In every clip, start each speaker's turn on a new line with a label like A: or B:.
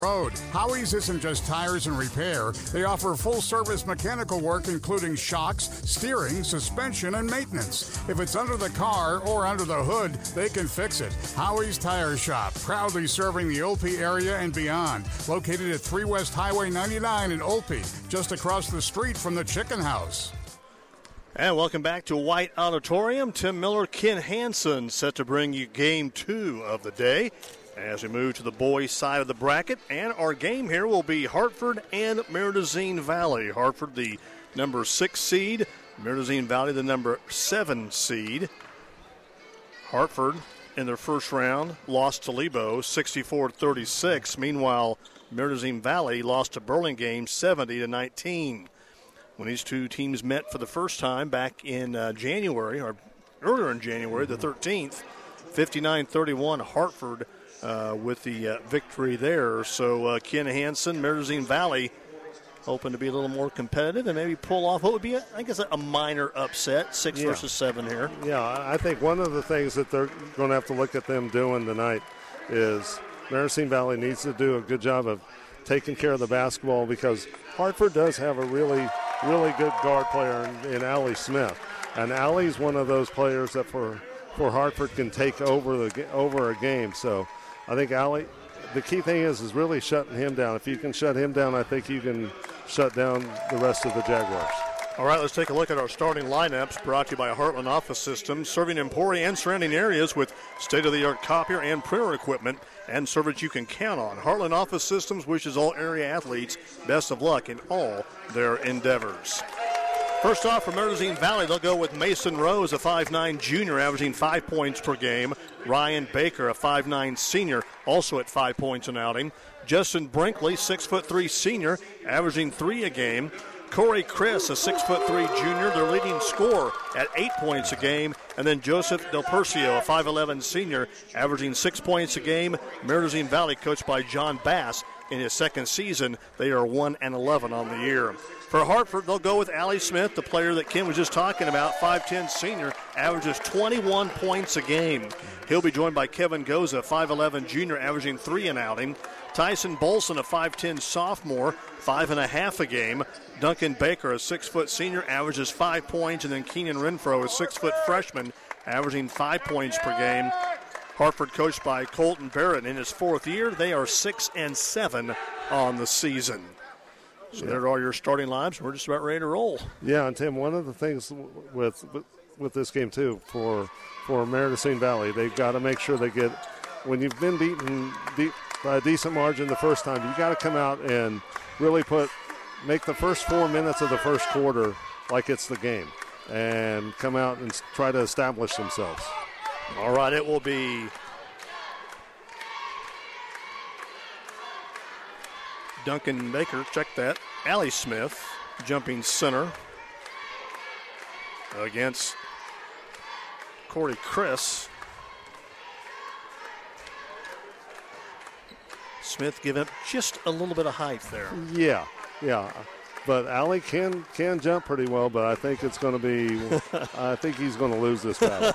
A: Road. Howie's isn't just tires and repair. They offer full-service mechanical work including shocks, steering, suspension, and maintenance. If it's under the car or under the hood, they can fix it. Howie's Tire Shop, proudly serving the Olpe area and beyond. Located at 3 West Highway 99 in Olpe, just across the street from the Chicken House.
B: And welcome back to White Auditorium. Tim Miller, Ken Hansen set to bring you game 2 of the day as we move to the boys' side of the bracket. And our game here will be Hartford and Maridazine Valley. Hartford, the number 6 seed. Maridazine Valley, the number 7 seed. Hartford, in their first round, lost to Lebo 64-36. Meanwhile, Maridazine Valley lost to Burlingame 70-19. When these two teams met for the first time back in January, or earlier in January, the 13th, 59-31, Hartford with the victory there. So Ken Hansen, Maridazine Valley, hoping to be a little more competitive and maybe pull off what would be, I guess, a minor upset, 6 versus 7 here.
C: Yeah, I think one of the things that they're going to have to look at them doing tonight is Maridazine Valley needs to do a good job of taking care of the basketball, because Hartford does have a really good guard player in Allie Smith. And Allie's one of those players that for Hartford can take over a game. So I think Allie, the key thing is really shutting him down. If you can shut him down, I think you can shut down the rest of the Jaguars.
B: All right, let's take a look at our starting lineups, brought to you by Heartland Office Systems, serving Emporia and surrounding areas with state-of-the-art copier and printer equipment and service you can count on. Heartland Office Systems wishes all area athletes best of luck in all their endeavors. First off, for Maridazine Valley, they'll go with Mason Rose, a 5'9 junior, averaging 5 points per game. Ryan Baker, a 5'9 senior, also at 5 points an outing. Justin Brinkley, 6'3 senior, averaging 3 a game. Corey Chris, a 6'3 junior, their leading scorer at 8 points a game. And then Joseph Del Percio, a 5'11 senior, averaging 6 points a game. Maridazine Valley, coached by John Bass, in his second season, they are 1-11 on the year. For Hartford, they'll go with Allie Smith, the player that Ken was just talking about, 5'10 senior, averages 21 points a game. He'll be joined by Kevin Goza, 5'11 junior, averaging 3 an outing. Tyson Bolson, a 5'10 sophomore, 5.5 a game. Duncan Baker, a 6' senior, averages 5 points. And then Keenan Renfro, a 6' freshman, averaging 5 points per game. Hartford, coached by Colton Barrett in his 4th year, they are 6-7 on the season. So there are your starting lineups. We're just about ready to roll.
C: Yeah, and Tim, one of the things with this game too for Maridazine Valley, they've got to make sure they get, when you've been beaten by a decent margin the first time, you got to come out and really make the first 4 minutes of the first quarter like it's the game, and come out and try to establish themselves.
B: All right, it will be Duncan Baker, check that. Allie Smith, jumping center against Corey Chris. Smith giving up just a little bit of height there.
C: Yeah. But Allie can jump pretty well, but I think it's going to be, I think he's going to lose this battle.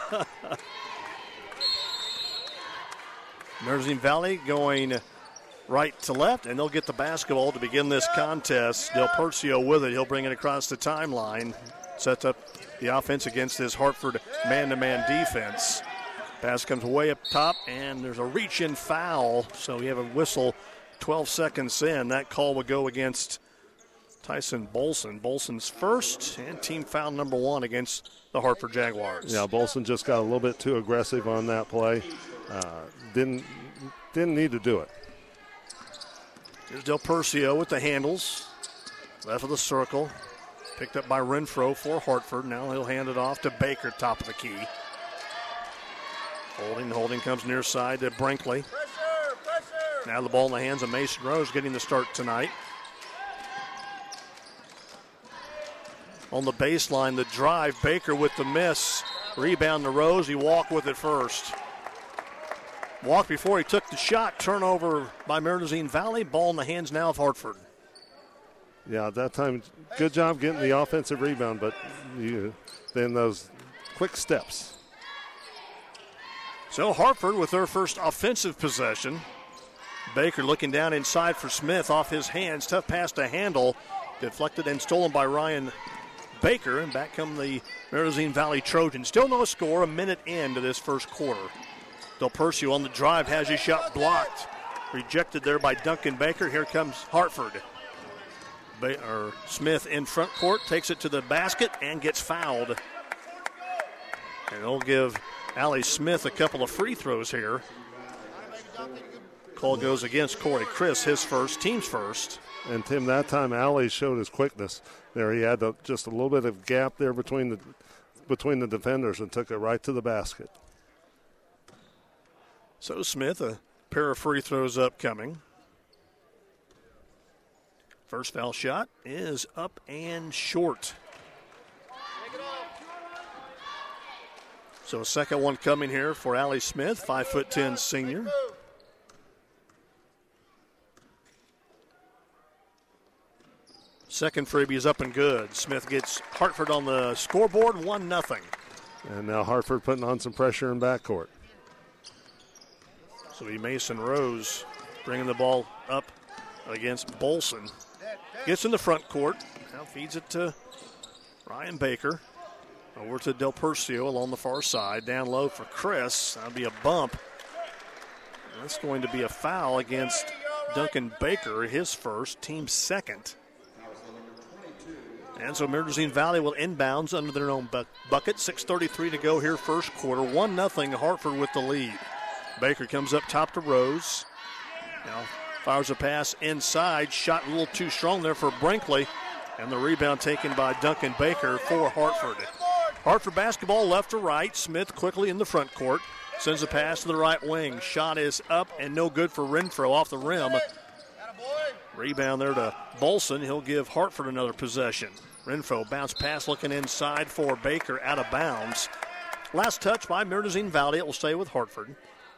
B: Maridazine Valley going right to left, and they'll get the basketball to begin this contest. Del Percio with it. He'll bring it across the timeline. Sets up the offense against this Hartford man-to-man defense. Pass comes way up top, and there's a reach-in foul. So we have a whistle 12 seconds in. That call will go against Tyson Bolson. Bolson's first, and team foul number 1 against the Hartford Jaguars.
C: Yeah, Bolson just got a little bit too aggressive on that play. Didn't need to do it.
B: Here's Del Percio with the handles. Left of the circle. Picked up by Renfro for Hartford. Now he'll hand it off to Baker, top of the key. Holding comes near side to Brinkley. Pressure. Now the ball in the hands of Mason Rose, getting the start tonight. On the baseline, the drive. Baker with the miss. Rebound to Rose. He walked with it first. Walked before he took the shot. Turnover by Maridazine Valley. Ball in the hands now of Hartford.
C: Yeah, at that time, good job getting the offensive rebound, but then those quick steps.
B: So Hartford with their first offensive possession. Baker looking down inside for Smith, off his hands. Tough pass to handle. Deflected and stolen by Ryan Baker. And back come the Marizine Valley Trojans. Still no score, a minute into this first quarter. Del Percio on the drive has his shot blocked. Rejected there by Duncan Baker. Here comes Hartford. Smith in front court, takes it to the basket and gets fouled. And they'll give Allie Smith a couple of free throws here. Call goes against Corey Chris, his first, team's first.
C: And, Tim, that time Allie showed his quickness there. He had just a little bit of gap there between the defenders and took it right to the basket.
B: So Smith, a pair of free throws upcoming. First foul shot is up and short. So a second one coming here for Allie Smith, 5'10" senior. Second freebie is up and good. Smith gets Hartford on the scoreboard, 1-0.
C: And now Hartford putting on some pressure in backcourt.
B: So be Mason Rose bringing the ball up against Bolson. Gets in the front court. Now feeds it to Ryan Baker. Over to Del Percio along the far side. Down low for Chris. That'll be a bump. That's going to be a foul against Duncan Baker, his first, team second. And so Marizine Valley will inbounds under their own bucket. 6:33 to go here first quarter. 1-0 Hartford with the lead. Baker comes up top to Rose. Now fires a pass inside. Shot a little too strong there for Brinkley. And the rebound taken by Duncan Baker for Hartford. Hartford basketball left to right. Smith quickly in the front court. Sends a pass to the right wing. Shot is up and no good for Renfro off the rim. Rebound there to Bolson. He'll give Hartford another possession. Renfro bounce pass looking inside for Baker, out of bounds. Last touch by Marizine Valley. It will stay with Hartford.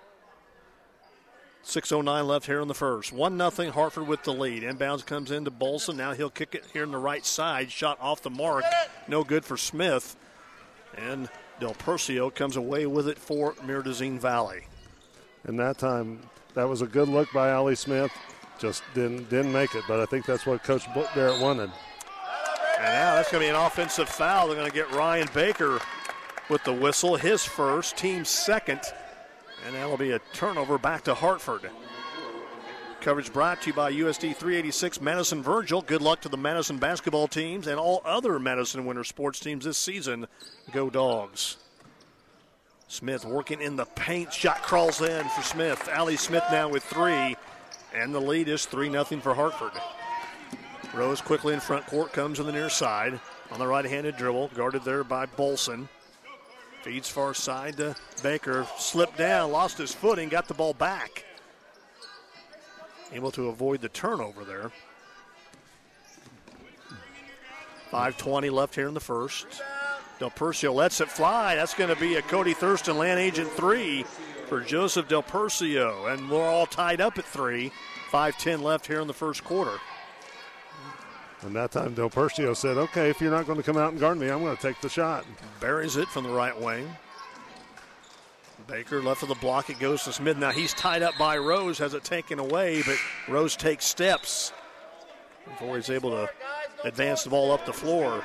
B: 6:09 left here in the first. 1-0 Hartford with the lead. Inbounds comes into Bolson. Now he'll kick it here on the right side. Shot off the mark. No good for Smith. And Del Percio comes away with it for Marizine Valley.
C: And that time, that was a good look by Allie Smith. Just didn't make it, but I think that's what Coach Barrett wanted.
B: And now that's going to be an offensive foul. They're going to get Ryan Baker with the whistle, his first, team second. And that'll be a turnover back to Hartford. Coverage brought to you by USD 386 Madison Virgil. Good luck to the Madison basketball teams and all other Madison winter sports teams this season. Go Dogs. Smith working in the paint. Shot crawls in for Smith. Allie Smith now with three. And the lead is 3-0 for Hartford. Rose quickly in front court, comes to the near side. On the right-handed dribble, guarded there by Bolson. Feeds far side to Baker. Slipped down, lost his footing, got the ball back. Able to avoid the turnover there. 5:20 left here in the first. Del Percio lets it fly. That's going to be a Cody Thurston Land Agent 3 for Joseph Del Percio. And we're all tied up at 3. 5:10 left here in the first quarter.
C: And that time Del Percio said, okay, if you're not going to come out and guard me, I'm going to take the shot.
B: Buries it from the right wing. Baker left of the block. It goes to Smith. Now he's tied up by Rose, has it taken away, but Rose takes steps before he's able to advance the ball up the floor.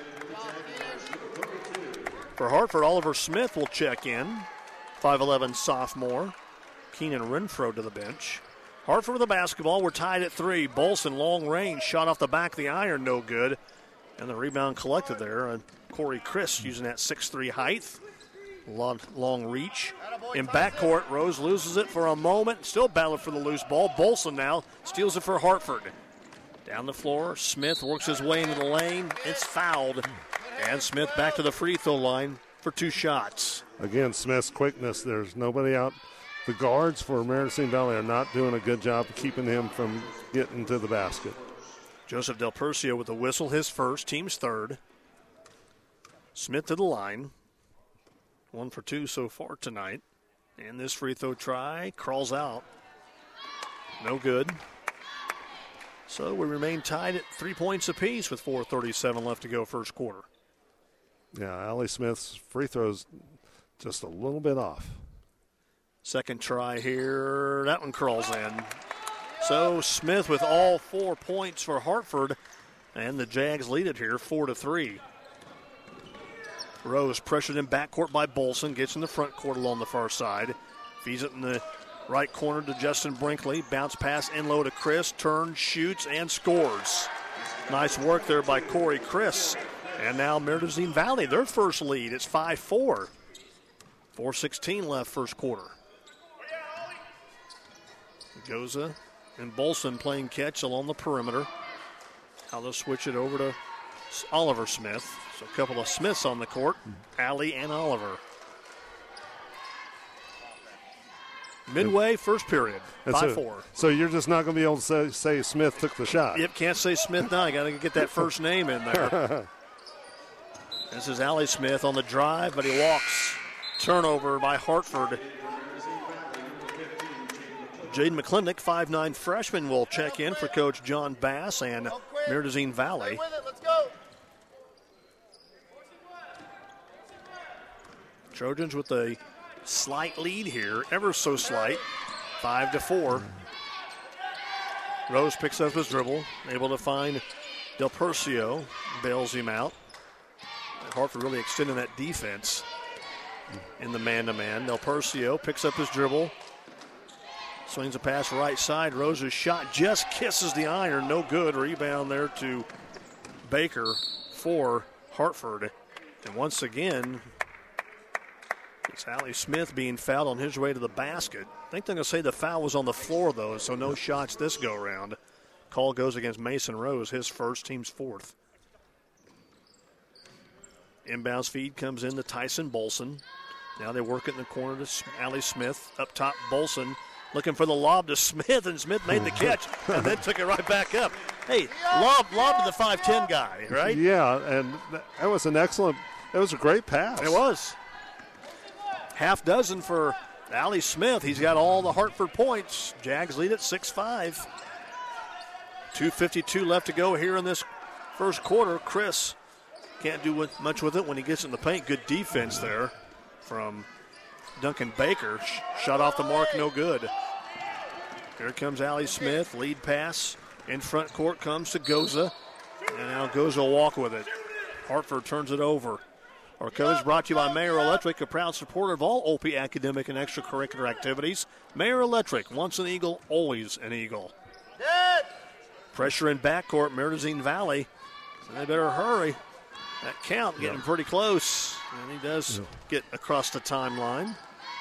B: For Hartford, Oliver Smith will check in. 5'11 sophomore. Keenan Renfro to the bench. Hartford with the basketball. We're tied at 3. Bolson, long range, shot off the back of the iron, no good. And the rebound collected there. And Corey Chris using that 6'3 height. Long reach. In backcourt, Rose loses it for a moment. Still battling for the loose ball. Bolson now steals it for Hartford. Down the floor, Smith works his way into the lane. It's fouled. And Smith back to the free throw line for 2 shots.
C: Again, Smith's quickness. There's nobody out. The guards for Marizine Valley are not doing a good job of keeping him from getting to the basket.
B: Joseph Del Percio with the whistle, his first, team's third. Smith to the line. 1 for 2 so far tonight. And this free throw try crawls out. No good. So we remain tied at 3 points apiece with 4:37 left to go first quarter.
C: Yeah, Allie Smith's free throw's just a little bit off.
B: Second try here. That one crawls in. So Smith with all 4 points for Hartford, and the Jags lead it here 4-3. Rose pressured in backcourt by Bolson, gets in the front court along the far side, feeds it in the right corner to Justin Brinkley, bounce pass in low to Chris, turns, shoots, and scores. Nice work there by Corey Chris. And now Meridian Valley, their first lead. It's 5-4. 4:16 left first quarter. Goza and Bolson playing catch along the perimeter. Now they'll switch it over to Oliver Smith. So a couple of Smiths on the court, Alley and Oliver. Midway, first period, 5-4.
C: So you're just not going to be able to say Smith took the shot.
B: Yep, can't say Smith now. You got to get that first name in there. This is Allie Smith on the drive, but he walks. Turnover by Hartford. Jaden McClintock, 5'9" freshman, will check in for Coach John Bass and Meridian Valley. Trojans with a slight lead here, ever so slight, 5-4. Rose picks up his dribble, able to find Del Percio, bails him out. Hartford really extending that defense in the man-to-man. Del Percio picks up his dribble, swings a pass right side. Rose's shot just kisses the iron, no good. Rebound there to Baker for Hartford. And once again, it's Allie Smith being fouled on his way to the basket. I think they're going to say the foul was on the floor, though, so no shots this go-around. Call goes against Mason Rose, his first, team's fourth. Inbounds feed comes in to Tyson Bolson. Now they work it in the corner to Allie Smith. Up top, Bolson looking for the lob to Smith, and Smith made the catch and then took it right back up. Hey, lob to the 5'10" guy, right?
C: Yeah, and that was it was a great pass.
B: It was. Half dozen for Allie Smith. He's got all the Hartford points. Jags lead at 6-5. 2:52 left to go here in this first quarter. Chris can't do much with it when he gets in the paint. Good defense there from Duncan Baker. Shot off the mark, no good. Here comes Allie Smith. Lead pass in front court comes to Goza. And now Goza will walk with it. Hartford turns it over. Our coverage brought to you by Mayer Electric, a proud supporter of all OP academic and extracurricular activities. Mayer Electric, once an Eagle, always an Eagle. Pressure in backcourt, Meridian Valley. So they better hurry. That count getting pretty close. And he does get across the timeline.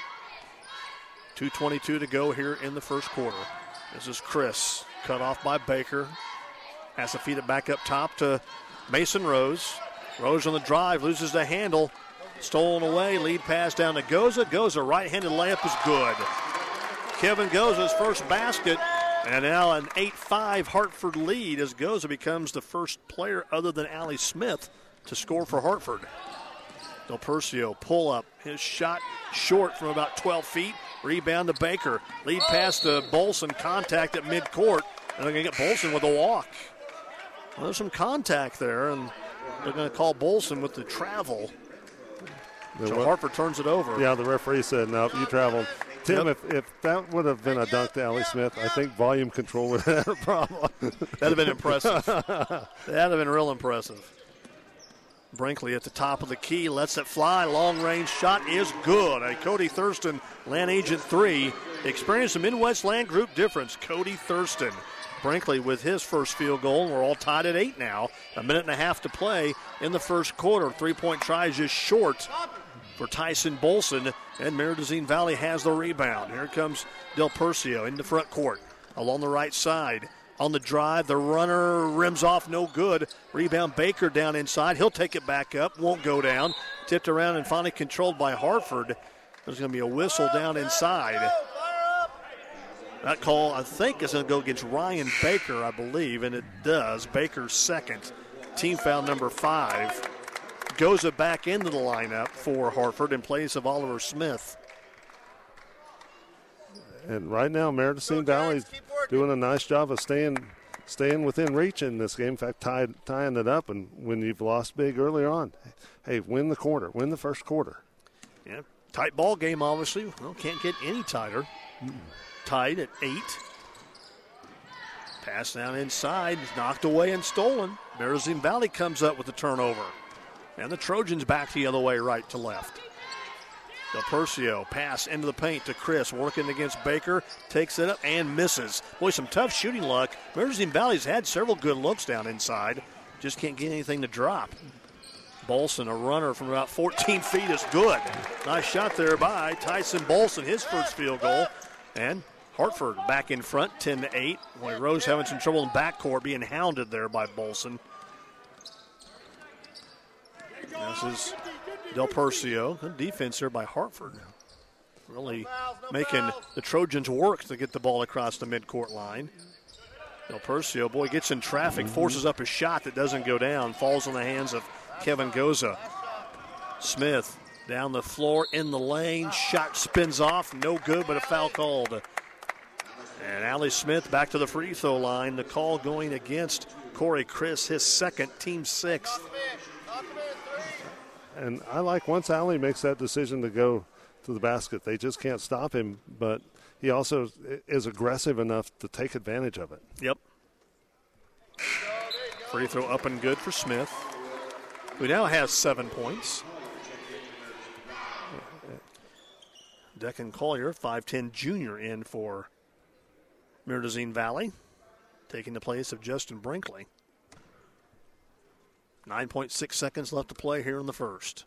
B: 2:22 to go here in the first quarter. This is Chris, cut off by Baker. Has to feed it back up top to Mason Rose. Rose on the drive, loses the handle. Stolen away, lead pass down to Goza. Goza, right-handed layup is good. Kevin Goza's first basket. And now an 8-5 Hartford lead as Goza becomes the first player other than Allie Smith to score for Hartford. Del Percio pull up. His shot short from about 12 feet. Rebound to Baker. Lead pass to Bolson. Contact at midcourt. And they're going to get Bolson with a walk. Well, there's some contact there, and they're going to call Bolson with the travel. So Hartford turns it over.
C: Yeah, the referee said, no, you traveled. Tim, if that would have been a dunk to Allie Smith, I think volume control would have had a problem.
B: That'd have been impressive. That'd have been real impressive. Brinkley at the top of the key, lets it fly. Long-range shot is good. A Cody Thurston, Land Agent 3, experienced a Midwest Land Group difference. Cody Thurston. Brinkley with his first field goal. We're all tied at 8 now. A minute and a half to play in the first quarter. Three-point try is just short for Tyson Bolson, and Meridian Valley has the rebound. Here comes Del Percio in the front court. Along the right side. On the drive, the runner rims off, no good. Rebound Baker down inside. He'll take it back up, won't go down. Tipped around and finally controlled by Hartford. There's going to be a whistle down inside. That call, I think, is going to go against Ryan Baker, I believe, and it does. Baker's second. Team foul number 5. Goes it back into the lineup for Hartford in place of Oliver Smith.
C: And right now, Meridian Valley's doing a nice job of staying within reach in this game. In fact, tying it up. And when you've lost big earlier on, hey, win the quarter, win the first quarter.
B: Yeah, tight ball game, obviously. Well, can't get any tighter. Tied at 8. Pass down inside, knocked away and stolen. Marizine Valley comes up with the turnover. And the Trojans back the other way, right to left. Del Percio pass into the paint to Chris, working against Baker, takes it up and misses. Boy, some tough shooting luck. Marizine Valley's had several good looks down inside. Just can't get anything to drop. Bolson, a runner from about 14 feet, is good. Nice shot there by Tyson Bolson, his first field goal. And Hartford back in front, 10-8. Boy, Rose having some trouble in backcourt, being hounded there by Bolson. This is Del Percio. Good defense there by Hartford. Really making the Trojans work to get the ball across the midcourt line. Del Percio, boy, gets in traffic, forces up a shot that doesn't go down, falls in the hands of Kevin Goza. Smith down the floor in the lane, shot spins off, no good, but a foul called. And Allie Smith back to the free throw line. The call going against Corey Chris, his second, team sixth.
C: And I like once Allie makes that decision to go to the basket, they just can't stop him, but he also is aggressive enough to take advantage of it.
B: Yep. Free throw up and good for Smith, who now has 7 points. Declan Collier, 5'10 junior, in for Marizine Valley, taking the place of Justin Brinkley. 9.6 seconds left to play here in the first.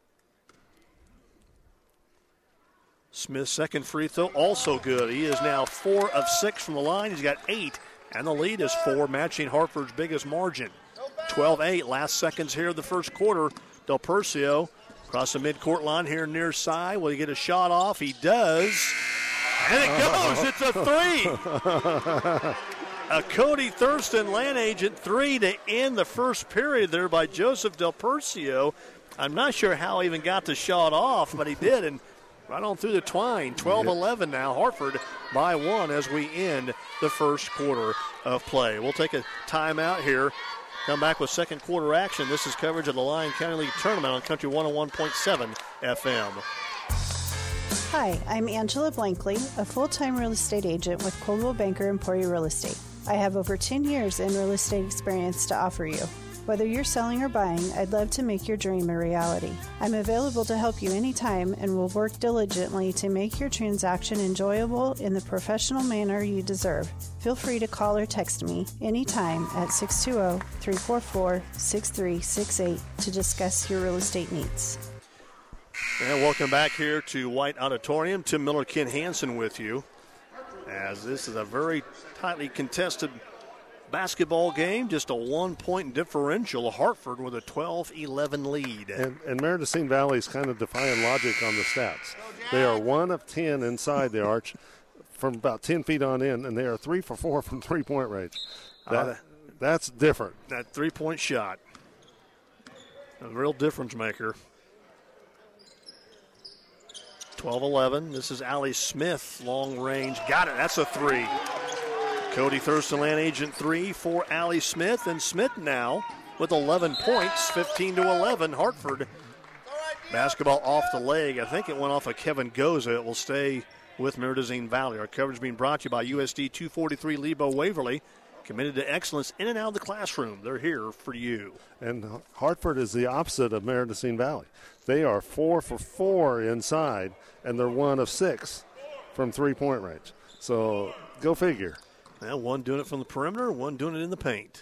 B: Smith's second free throw also good. He is now 4 of 6 from the line. He's got 8, and the lead is 4, matching Hartford's biggest margin. 12-8, last seconds here of the first quarter. Del Percio across the midcourt line here near side. Will he get a shot off? He does. And it goes. It's a 3. A Cody Thurston land agent 3 to end the first period there by Joseph Del Percio. I'm not sure how he even got the shot off, but he did, and right on through the twine. 12-11 now. Hartford by 1 as we end the first quarter of play. We'll take a timeout here. Come back with second quarter action. This is coverage of the Lyon County League Tournament on Country 101.7 FM.
D: Hi, I'm Angela Blankley, a full-time real estate agent with Coldwell Banker Emporia Real Estate. I have over 10 years in real estate experience to offer you. Whether you're selling or buying, I'd love to make your dream a reality. I'm available to help you anytime and will work diligently to make your transaction enjoyable in the professional manner you deserve. Feel free to call or text me anytime at 620-344-6368 to discuss your real estate needs.
B: And welcome back here to White Auditorium. Tim Miller, Ken Hansen with you, as this is a very tightly contested basketball game, just a 1-point differential. Hartford with a 12-11 lead.
C: And Marizine Valley's kind of defying logic on the stats. They are 1 of 10 inside the arch from about 10 feet on in, and they are 3 for 4 from three-point range. That's different.
B: That three-point shot, a real difference maker. 12-11. This is Allie Smith, long range. Got it. That's a 3. Cody Thurston, land agent 3 for Allie Smith. And Smith now with 11 points, 15-11. Hartford basketball off the leg. I think it went off of Kevin Goza. It will stay with Marizine Valley. Our coverage being brought to you by USD 243 Lebo Waverly. Committed to excellence in and out of the classroom. They're here for you.
C: And Hartford is the opposite of Marizine Valley. They are 4 for 4 inside, and they're 1 of 6 from three-point range. So go figure.
B: Well, one doing it from the perimeter, one doing it in the paint.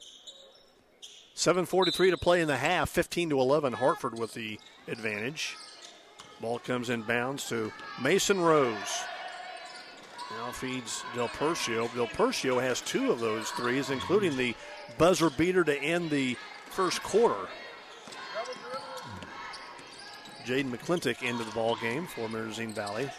B: 7:43 to play in the half, 15-11. Hartford with the advantage. Ball comes in bounds to Mason Rose. Now feeds Del Percio. Del Percio has 2 of those threes, including the buzzer beater to end the first quarter. Jaden McClintock into the ball game for Marizine Valley.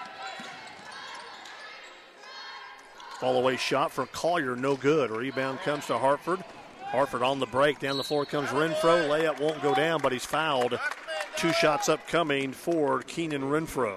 B: Fall-away shot for Collier, no good. Rebound comes to Hartford. Hartford on the break. Down the floor comes Renfro. Layup won't go down, but he's fouled. 2 shots upcoming for Keenan Renfro.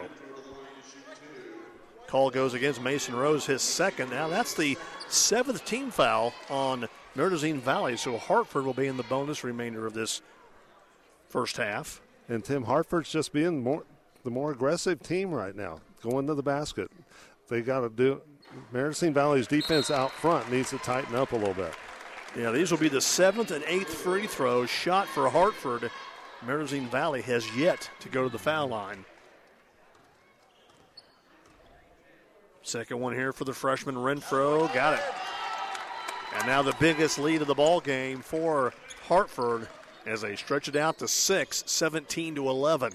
B: Call goes against Mason Rose, his second. Now that's the 7th team foul on Marizine Valley, so Hartford will be in the bonus remainder of this first half.
C: And Tim, Hartford's just being the more aggressive team right now, going to the basket. They got to Merced Valley's defense out front needs to tighten up a little bit.
B: Yeah, these will be the 7th and 8th free throws shot for Hartford. Merced Valley has yet to go to the foul line. Second one here for the freshman Renfro. Got it. And now the biggest lead of the ball game for Hartford as they stretch it out to 6, 17-11.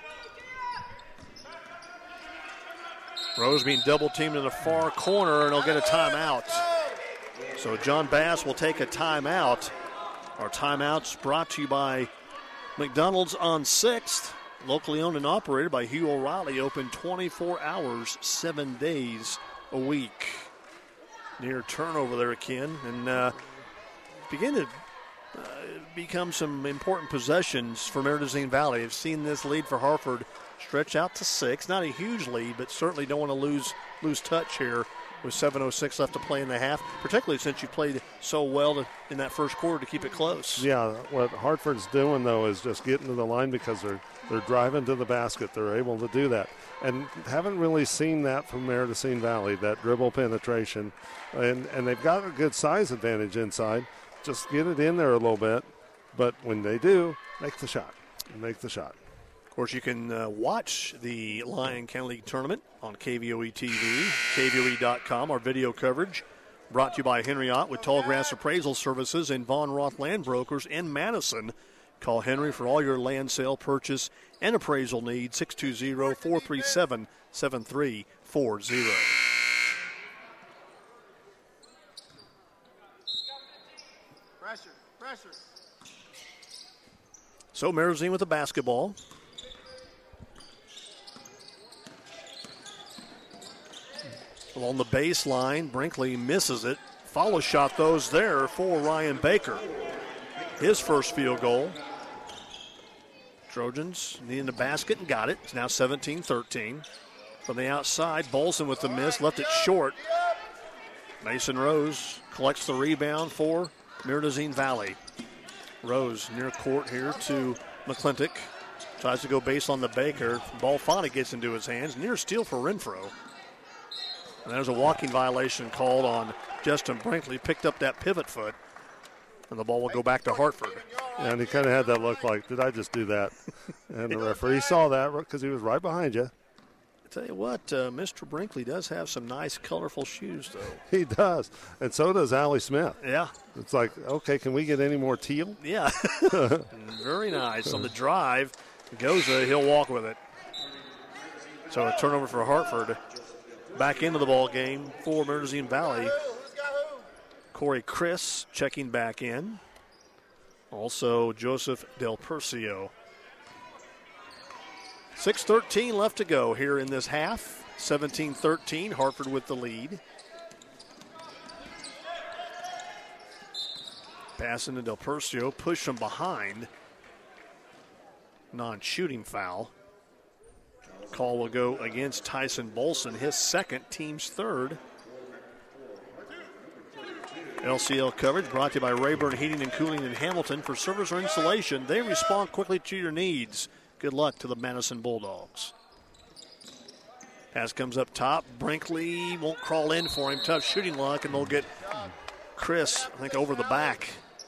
B: Rose being double-teamed in the far corner, and he'll get a timeout. So John Bass will take a timeout. Our timeout's brought to you by McDonald's on 6th, locally owned and operated by Hugh O'Reilly, open 24 hours, 7 days a week. Near turnover there, Ken, and begin to become some important possessions for Merced Valley. I've seen this lead for Hartford stretch out to 6. Not a huge lead, but certainly don't want to lose touch here with 7:06 left to play in the half, particularly since you played so well in that first quarter to keep it close.
C: Yeah, what Hartford's doing, though, is just getting to the line because they're driving to the basket. They're able to do that. And haven't really seen that from Merced Valley, that dribble penetration. And they've got a good size advantage inside. Just get it in there a little bit. But when they do, make the shot.
B: Of course, you can watch the Lyon County League Tournament on KVOE TV, KVOE.com, our video coverage. Brought to you by Henry Ott with Tallgrass Appraisal Services and Von Roth Land Brokers in Madison. Call Henry for all your land sale, purchase, and appraisal needs, 620-437-7340.
E: Pressure.
B: So Merced with the basketball. Along the baseline, Brinkley misses it. Follow shot, those there for Ryan Baker. His first field goal. Trojans needing the basket and got it. It's now 17-13. From the outside, Bolson with the miss, left it short. Mason Rose collects the rebound for Merced Valley. Rose near court here to McClintock. Tries to go base on the Baker. Ball finally gets into his hands. Near steal for Renfro. And there's a walking violation called on Justin Brinkley. Picked up that pivot foot. And the ball will go back to Hartford.
C: Yeah, and he kind of had that look like, did I just do that? And the referee saw that because he was right behind you.
B: I tell you what, Mr. Brinkley does have some nice, colorful shoes, though.
C: He does. And so does Allie Smith.
B: Yeah.
C: It's like, okay, can we get any more teal?
B: Yeah. Very nice. On the drive, Goza, he'll walk with it. So a turnover for Hartford. Back into the ball game for Merced Valley. Corey Chris checking back in. Also Joseph Del Percio. 6:13 left to go here in this half. 17-13, Hartford with the lead. Passing to Del Percio, push from behind. Non-shooting foul. Call will go against Tyson Bolson, his second, team's third. LCL coverage brought to you by Rayburn Heating and Cooling in Hamilton. For service or installation, they respond quickly to your needs. Good luck to the Madison Bulldogs. Pass comes up top. Brinkley won't crawl in for him. Tough shooting luck, and they'll get Chris, I think, over the back.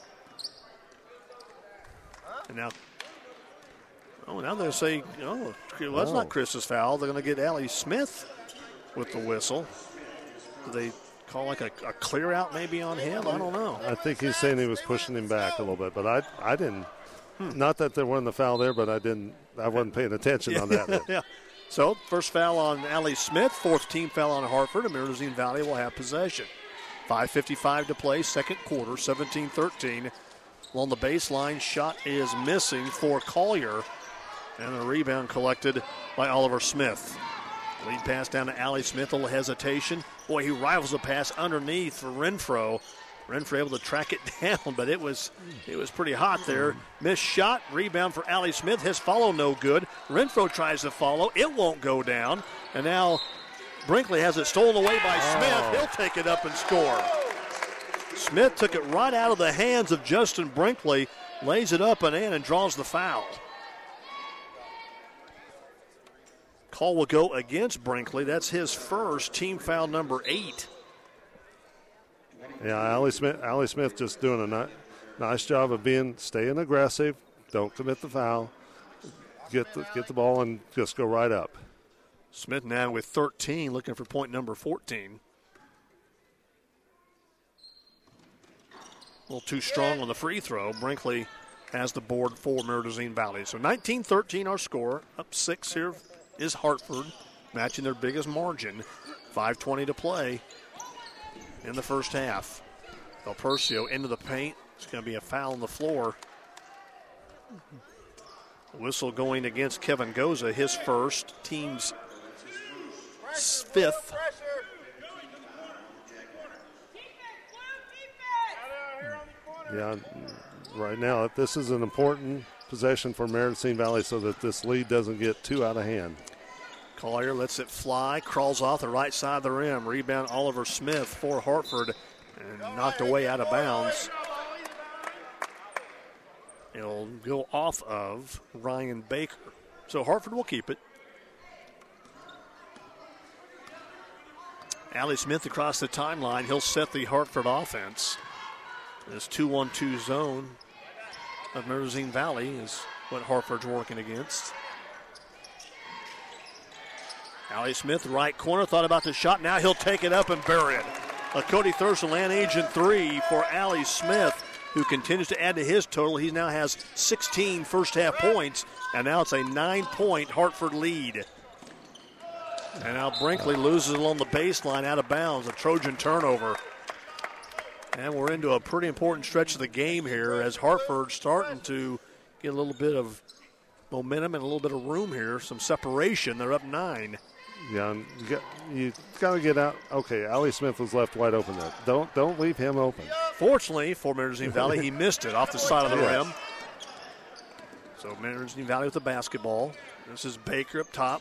B: And now they'll say, well, that's not Chris's foul. They're going to get Allie Smith with the whistle. Do they call like a clear out maybe on him? I don't know.
C: I think he's saying he was pushing him back a little bit, but I didn't. Not that there wasn't a foul there, but I wasn't paying attention on that.
B: Yeah. So first foul on Allie Smith, fourth team foul on Hartford, and Merced Valley will have possession. 5:55 to play, second quarter, 17-13. Along the baseline, shot is missing for Collier. And a rebound collected by Oliver Smith. Lead pass down to Allie Smith, a little hesitation. Boy, he rivals a pass underneath for Renfro. Renfro able to track it down, but it was pretty hot there. Missed shot, rebound for Allie Smith. His follow no good. Renfro tries to follow. It won't go down. And now Brinkley has it stolen away by Smith. He'll take it up and score. Smith took it right out of the hands of Justin Brinkley, lays it up and in, and draws the foul. Call will go against Brinkley. That's his first, team foul number 8.
C: Yeah, Allie Smith just doing a nice job of staying aggressive. Don't commit the foul. Get the ball and just go right up.
B: Smith now with 13, looking for point number 14. A little too strong on the free throw. Brinkley has the board for Mauritania Valley. So 19-13 our score. Up 6 here is Hartford, matching their biggest margin. 5:20 to play in the first half. Del Percio into the paint. It's going to be a foul on the floor. Whistle going against Kevin Goza, his first, team's 5th.
C: Yeah, right now this is an important possession for Mauritania Valley so that this lead doesn't get too out of hand.
B: Collier lets it fly, crawls off the right side of the rim. Rebound Oliver Smith for Hartford and knocked away out of bounds. It'll go off of Ryan Baker. So Hartford will keep it. Allie Smith across the timeline. He'll set the Hartford offense. This 2-1-2 zone of Mauritania Valley is what Hartford's working against. Allie Smith, right corner, thought about the shot. Now he'll take it up and bury it. A Cody Thurston Land Agent 3 for Allie Smith, who continues to add to his total. He now has 16 first-half points, and now it's a 9-point Hartford lead. And now Brinkley loses along the baseline out of bounds, a Trojan turnover. And we're into a pretty important stretch of the game here as Hartford's starting to get a little bit of momentum and a little bit of room here, some separation. They're up 9.
C: Yeah, you got to get out. Okay, Allie Smith was left wide open there. Don't leave him open.
B: Fortunately for Mauritania Valley, he missed it off the side of the rim. So Mauritania Valley with the basketball. This is Baker up top.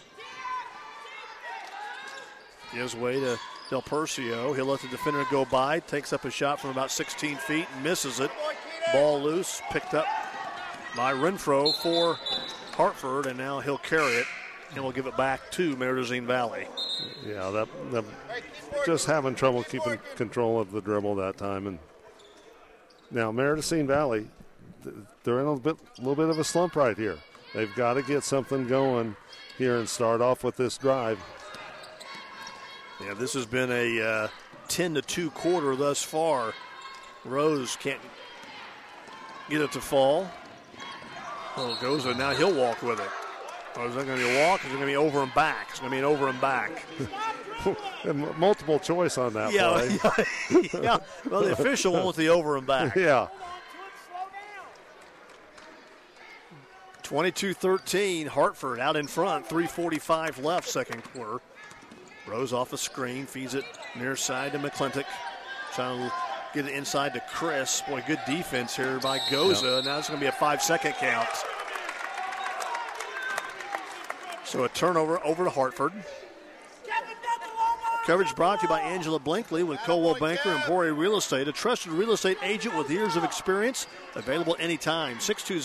B: Gives way to Del Percio. He'll let the defender go by. Takes up a shot from about 16 feet. Misses it. Ball loose. Picked up by Renfro for Hartford. And now he'll carry it. And we'll give it back to Mauritania Valley.
C: Yeah, that just having trouble keeping control of the dribble that time. And now Mauritania Valley, they're in a little bit of a slump right here. They've got to get something going here and start off with this drive.
B: Yeah, this has been a 10-2 quarter thus far. Rose can't get it to fall. Oh, Goza, now he'll walk with it. Oh, is that going to be a walk? Is it going to be over and back? It's going to be an over and back.
C: Multiple choice on that play.
B: Yeah. Well, the official went with the over and back.
C: Yeah.
B: 22-13, Hartford out in front. 3:45 left, second quarter. Rose off a screen, feeds it near side to McClintock. Trying to get it inside to Chris. Boy, good defense here by Goza. Yep. Now it's going to be a 5-second count. So a turnover over to Hartford. Coverage brought to you by Angela Blankley with Coldwell Banker Emporia Real Estate, a trusted real estate agent with years of experience. Available anytime.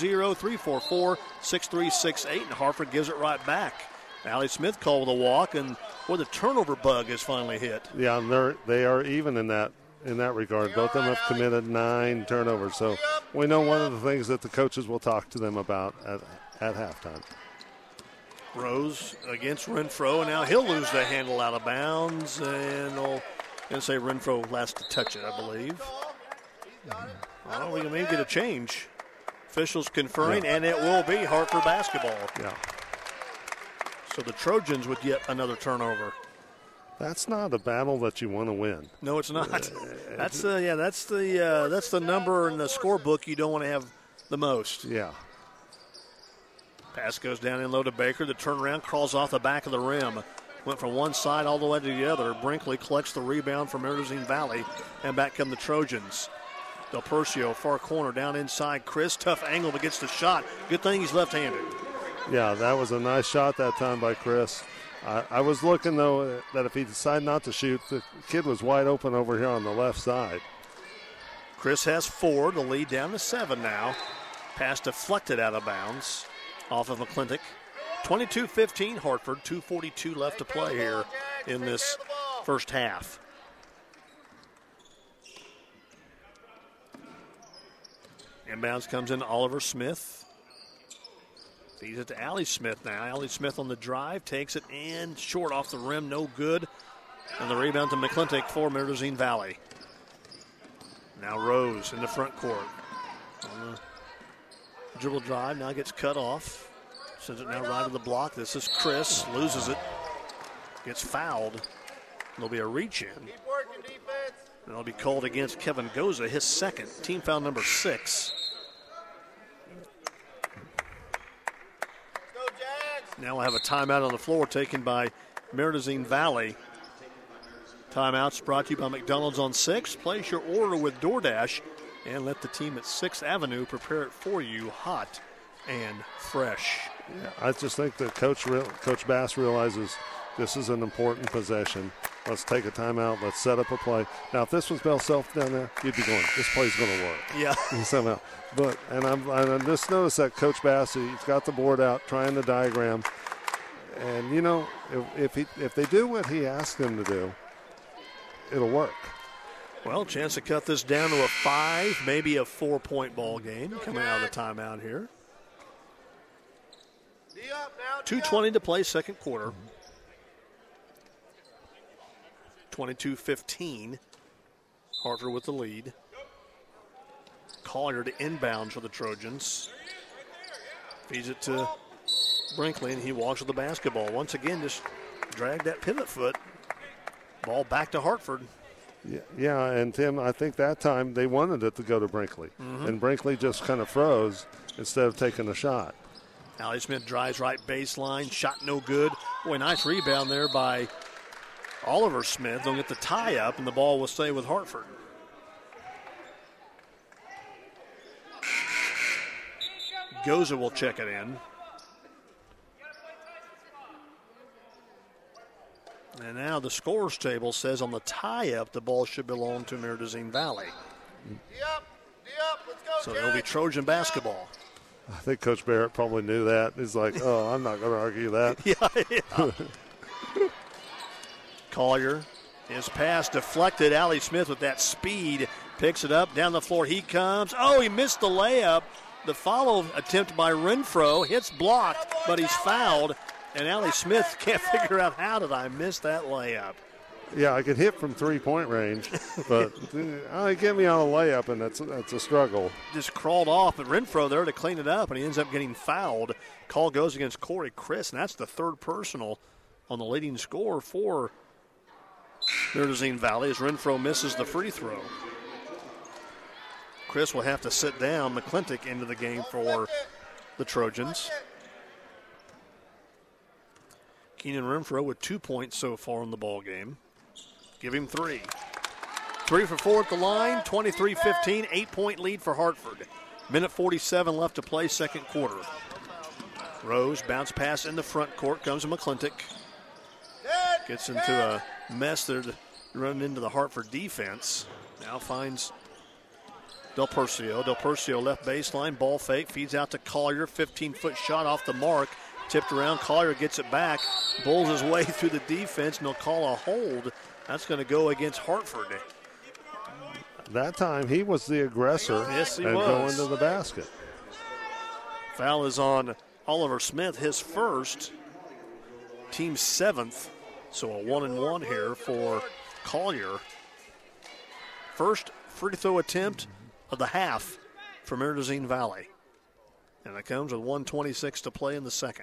B: 620-344-6368, and Hartford gives it right back. Allie Smith called with a walk, and the turnover bug has finally hit.
C: Yeah, and they are even in that regard. Both of them have committed 9 turnovers. So we know one of the things that the coaches will talk to them about at halftime.
B: Rose against Renfro, and now he'll lose the handle out of bounds, and they'll say Renfro last to touch it, I believe. Well, we can maybe get a change. Officials conferring, and it will be Hartford basketball.
C: Yeah.
B: So the Trojans with yet another turnover.
C: That's not a battle that you want to win.
B: No, it's not. That's the number in the scorebook you don't want to have the most.
C: Yeah.
B: Pass goes down in low to Baker. The turnaround crawls off the back of the rim. Went from one side all the way to the other. Brinkley collects the rebound from Mauritania Valley, and back come the Trojans. Del Percio, far corner, down inside. Chris, tough angle but gets the shot. Good thing he's left-handed.
C: Yeah, that was a nice shot that time by Chris. I was looking, though, that if he decided not to shoot, the kid was wide open over here on the left side.
B: Chris has 4. The lead down to 7 now. Pass deflected out of bounds off of McClintock. 22-15 Hartford, 2:42 left to play here in this first half. Inbounds comes in Oliver Smith. Feeds it to Allie Smith now. Allie Smith on the drive, takes it and short off the rim, no good. And the rebound to McClintock for Mauritania Valley. Now Rose in the front court. On the dribble drive, now gets cut off. Sends it now right to the block. This is Chris, loses it. Gets fouled. There'll be a reach in. And it'll be called against Kevin Goza, his second. Team foul number 6. Now we'll have a timeout on the floor taken by Mauritania Valley. Timeouts brought to you by McDonald's on 6. Place your order with DoorDash and let the team at 6th Avenue prepare it for you hot and fresh.
C: Yeah, I just think that Coach Bass realizes this is an important possession. Let's take a timeout. Let's set up a play. Now, if this was Bell Self down there, you'd be going, this play's going to work.
B: Yeah.
C: Somehow. But, and I just noticed that Coach Bass, he's got the board out, trying the diagram. And, you know, if they do what he asked them to do, it'll work.
B: Well, chance to cut this down to a 5, maybe a 4-point ball game coming out of the timeout here. 2:20 to play, second quarter. 22-15. Hartford with the lead. Collier to inbound for the Trojans. Feeds it to Brinkley, and he walks with the basketball. Once again, just drag that pivot foot. Ball back to Hartford.
C: Yeah, and Tim, I think that time they wanted it to go to Brinkley. And Brinkley just kind of froze instead of taking a shot.
B: Allie Smith drives right baseline. Shot no good. Boy, nice rebound there by Oliver Smith. They'll get the tie up, and the ball will stay with Hartford. Goza will check it in. And now the scores table says on the tie-up the ball should belong to Mauritania Valley. So it'll be Trojan basketball.
C: I think Coach Barrett probably knew that. He's like, oh, I'm not going to argue that.
B: Yeah. Collier, his pass deflected. Allie Smith with that speed picks it up. Down the floor he comes. Oh, he missed the layup. The follow attempt by Renfro hits blocked, but he's fouled. And Allie Smith can't figure out how did I miss that layup.
C: Yeah, I could hit from three-point range, but get me on a layup, and that's a struggle.
B: Just crawled off, but Renfro there to clean it up, and he ends up getting fouled. Call goes against Corey Chris, and that's the third personal on the leading scorer for Mauritania Valley as Renfro misses the free throw. Chris will have to sit down. McClintock into the game for the Trojans. Keenan Renfro with 2 points so far in the ball game. Give him 3. 3 for 4 at the line, 23-15, 8-point lead for Hartford. Minute 47 left to play, second quarter. Rose, bounce pass in the front court, comes to McClintock. Gets into a mess there to run into the Hartford defense. Now finds Del Percio. Del Percio left baseline, ball fake, feeds out to Collier, 15-foot shot off the mark. Tipped around, Collier gets it back, bowls his way through the defense, and they'll call a hold. That's going to go against Hartford.
C: That time he was the aggressor.
B: Yes, he
C: and
B: was.
C: Going to the basket.
B: Foul is on Oliver Smith, his first, team 7th. So a 1-and-1 here for Collier. First free throw attempt of the half for Mauritania Valley. And it comes with 1:26 to play in the second.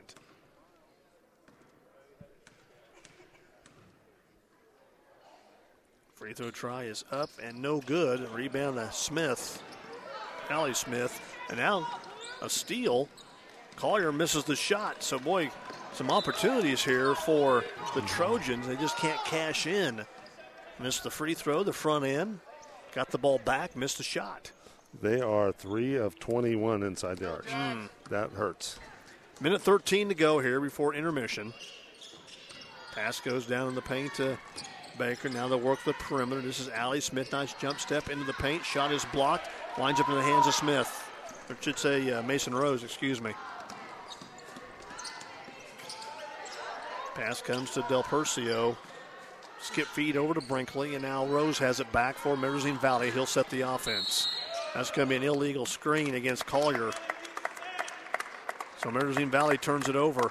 B: Free throw try is up and no good. Rebound to Smith, Allie Smith. And now a steal. Collier misses the shot. So, boy, some opportunities here for the Trojans. They just can't cash in. Missed the free throw, the front end. Got the ball back, missed the shot.
C: They are 3 of 21 inside the arch. That hurts.
B: Minute 13 to go here before intermission. Pass goes down in the paint to Baker. Now they'll work the perimeter. This is Allie Smith. Nice jump step into the paint. Shot is blocked. Lines up in the hands of Smith. Or should say Mason Rose, excuse me. Pass comes to Del Percio. Skip feed over to Brinkley, and now Rose has it back for Mauritania Valley. He'll set the offense. That's going to be an illegal screen against Collier. So Mauritania Valley turns it over.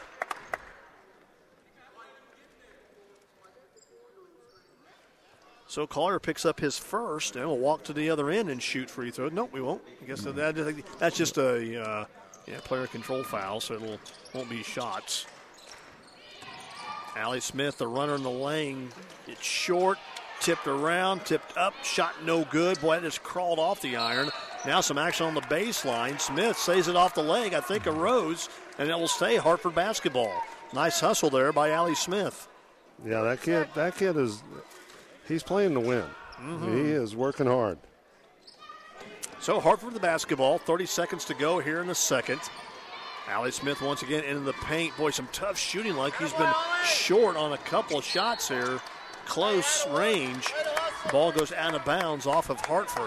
B: So Collier picks up his first, and will walk to the other end and shoot free throw. Nope, we won't. I guess that's just a player control foul, so it won't be shots. Allie Smith, the runner in the lane. It's short, tipped around, tipped up, shot no good. Boy, that just crawled off the iron. Now some action on the baseline. Smith saves it off the leg, I think of Rose, and it will stay Hartford basketball. Nice hustle there by Allie Smith.
C: Yeah, that kid is, he's playing to win. Mm-hmm. He is working hard.
B: So Hartford the basketball, 30 seconds to go here in the second. Allie Smith once again into the paint. Boy, some tough shooting like he's been short on a couple of shots here. Close range. The ball goes out of bounds off of Hartford.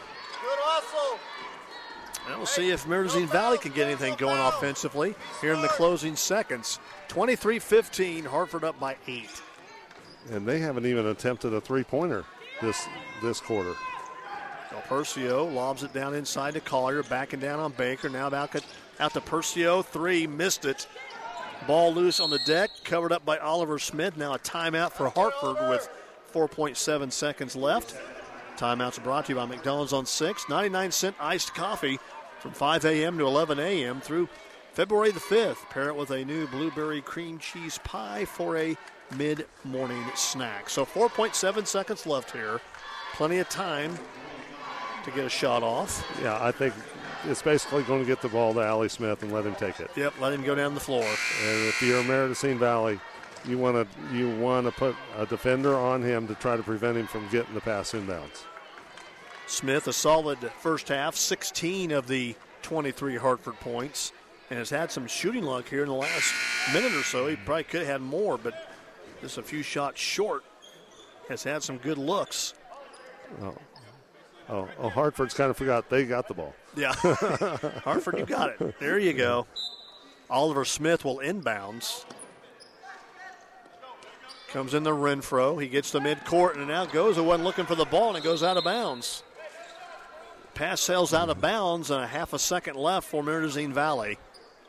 B: And we'll see if Mauritania Valley can get anything going offensively here in the closing seconds. 23-15, Hartford up by 8.
C: And they haven't even attempted a three-pointer this quarter.
B: Del Percio lobs it down inside to Collier, backing down on Baker. Now out to Percio, 3, missed it. Ball loose on the deck, covered up by Oliver Smith. Now a timeout for Hartford with 4.7 seconds left. Timeouts brought to you by McDonald's on 6. 99-cent iced coffee from 5 a.m. to 11 a.m. through February the 5th. Pair it with a new blueberry cream cheese pie for a mid-morning snack. So 4.7 seconds left here. Plenty of time to get a shot off.
C: Yeah, I think it's basically going to get the ball to Allie Smith and let him take it.
B: Yep, let him go down the floor.
C: And if you're Mauritania Valley, you want to put a defender on him to try to prevent him from getting the pass inbounds.
B: Smith, a solid first half, 16 of the 23 Hartford points, and has had some shooting luck here in the last minute or so. He probably could have had more, but just a few shots short. Has had some good looks.
C: Oh, Hartford's kind of forgot they got the ball.
B: Yeah. Hartford, you got it. There you go. Oliver Smith will inbounds. Comes in the Renfro. He gets to midcourt, and now Goza wasn't looking for the ball, and it goes out of bounds. Pass sails out of bounds, and a half a second left for Mauritania Valley.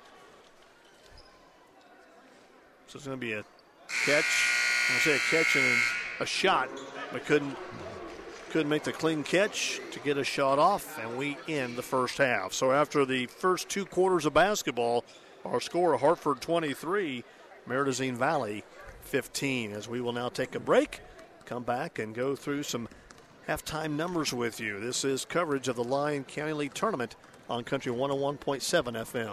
B: So it's going to be a catch. I'm going to say a catch and a shot, but couldn't make the clean catch to get a shot off, and we end the first half. So after the first 2 quarters of basketball, our score, Hartford 23, Mauritania Valley 15. As we will now take a break, come back and go through some halftime numbers with you. This is coverage of the Lyon County League Tournament on Country 101.7 FM.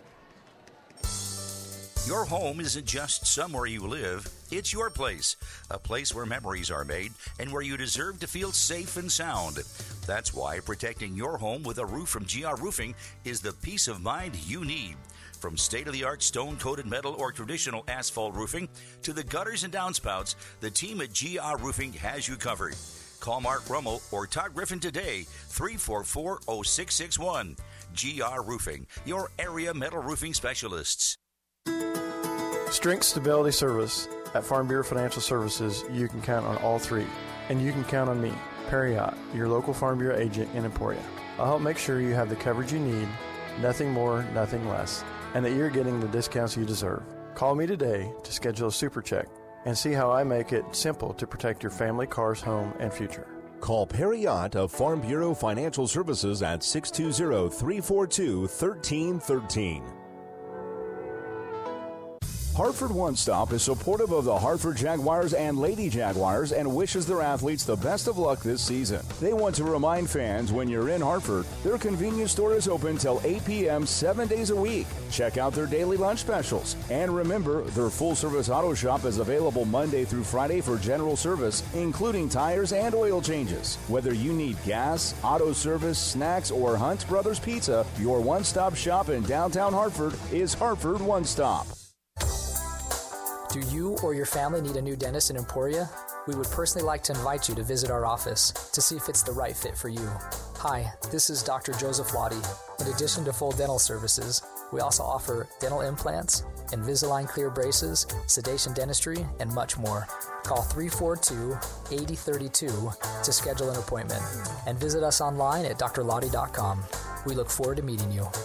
E: Your home isn't just somewhere you live, it's your place. A place where memories are made and where you deserve to feel safe and sound. That's why protecting your home with a roof from GR Roofing is the peace of mind you need. From state-of-the-art stone-coated metal or traditional asphalt roofing to the gutters and downspouts, the team at GR Roofing has you covered. Call Mark Rummel or Todd Griffin today, 344-0661. GR Roofing, your area metal roofing specialists.
F: Strength Stability Service. At Farm Bureau Financial Services, you can count on all three. And you can count on me, Perry Ott, your local Farm Bureau agent in Emporia. I'll help make sure you have the coverage you need, nothing more, nothing less, and that you're getting the discounts you deserve. Call me today to schedule a super check and see how I make it simple to protect your family, cars, home, and future.
G: Call Perry Ott of Farm Bureau Financial Services at 620-342-1313. Hartford One Stop is supportive of the Hartford Jaguars and Lady Jaguars and wishes their athletes the best of luck this season. They want to remind fans when you're in Hartford, their convenience store is open till 8 p.m. 7 days a week. Check out their daily lunch specials. And remember, their full-service auto shop is available Monday through Friday for general service, including tires and oil changes. Whether you need gas, auto service, snacks, or Hunt Brothers Pizza, your one-stop shop in downtown Hartford is Hartford One Stop.
H: Do you or your family need a new dentist in Emporia? We would personally like to invite you to visit our office to see if it's the right fit for you. Hi, this is Dr. Joseph Lottie. In addition to full dental services, we also offer dental implants, Invisalign clear braces, sedation dentistry, and much more. Call 342-8032 to schedule an appointment and visit us online at drlottie.com. We look forward to meeting you.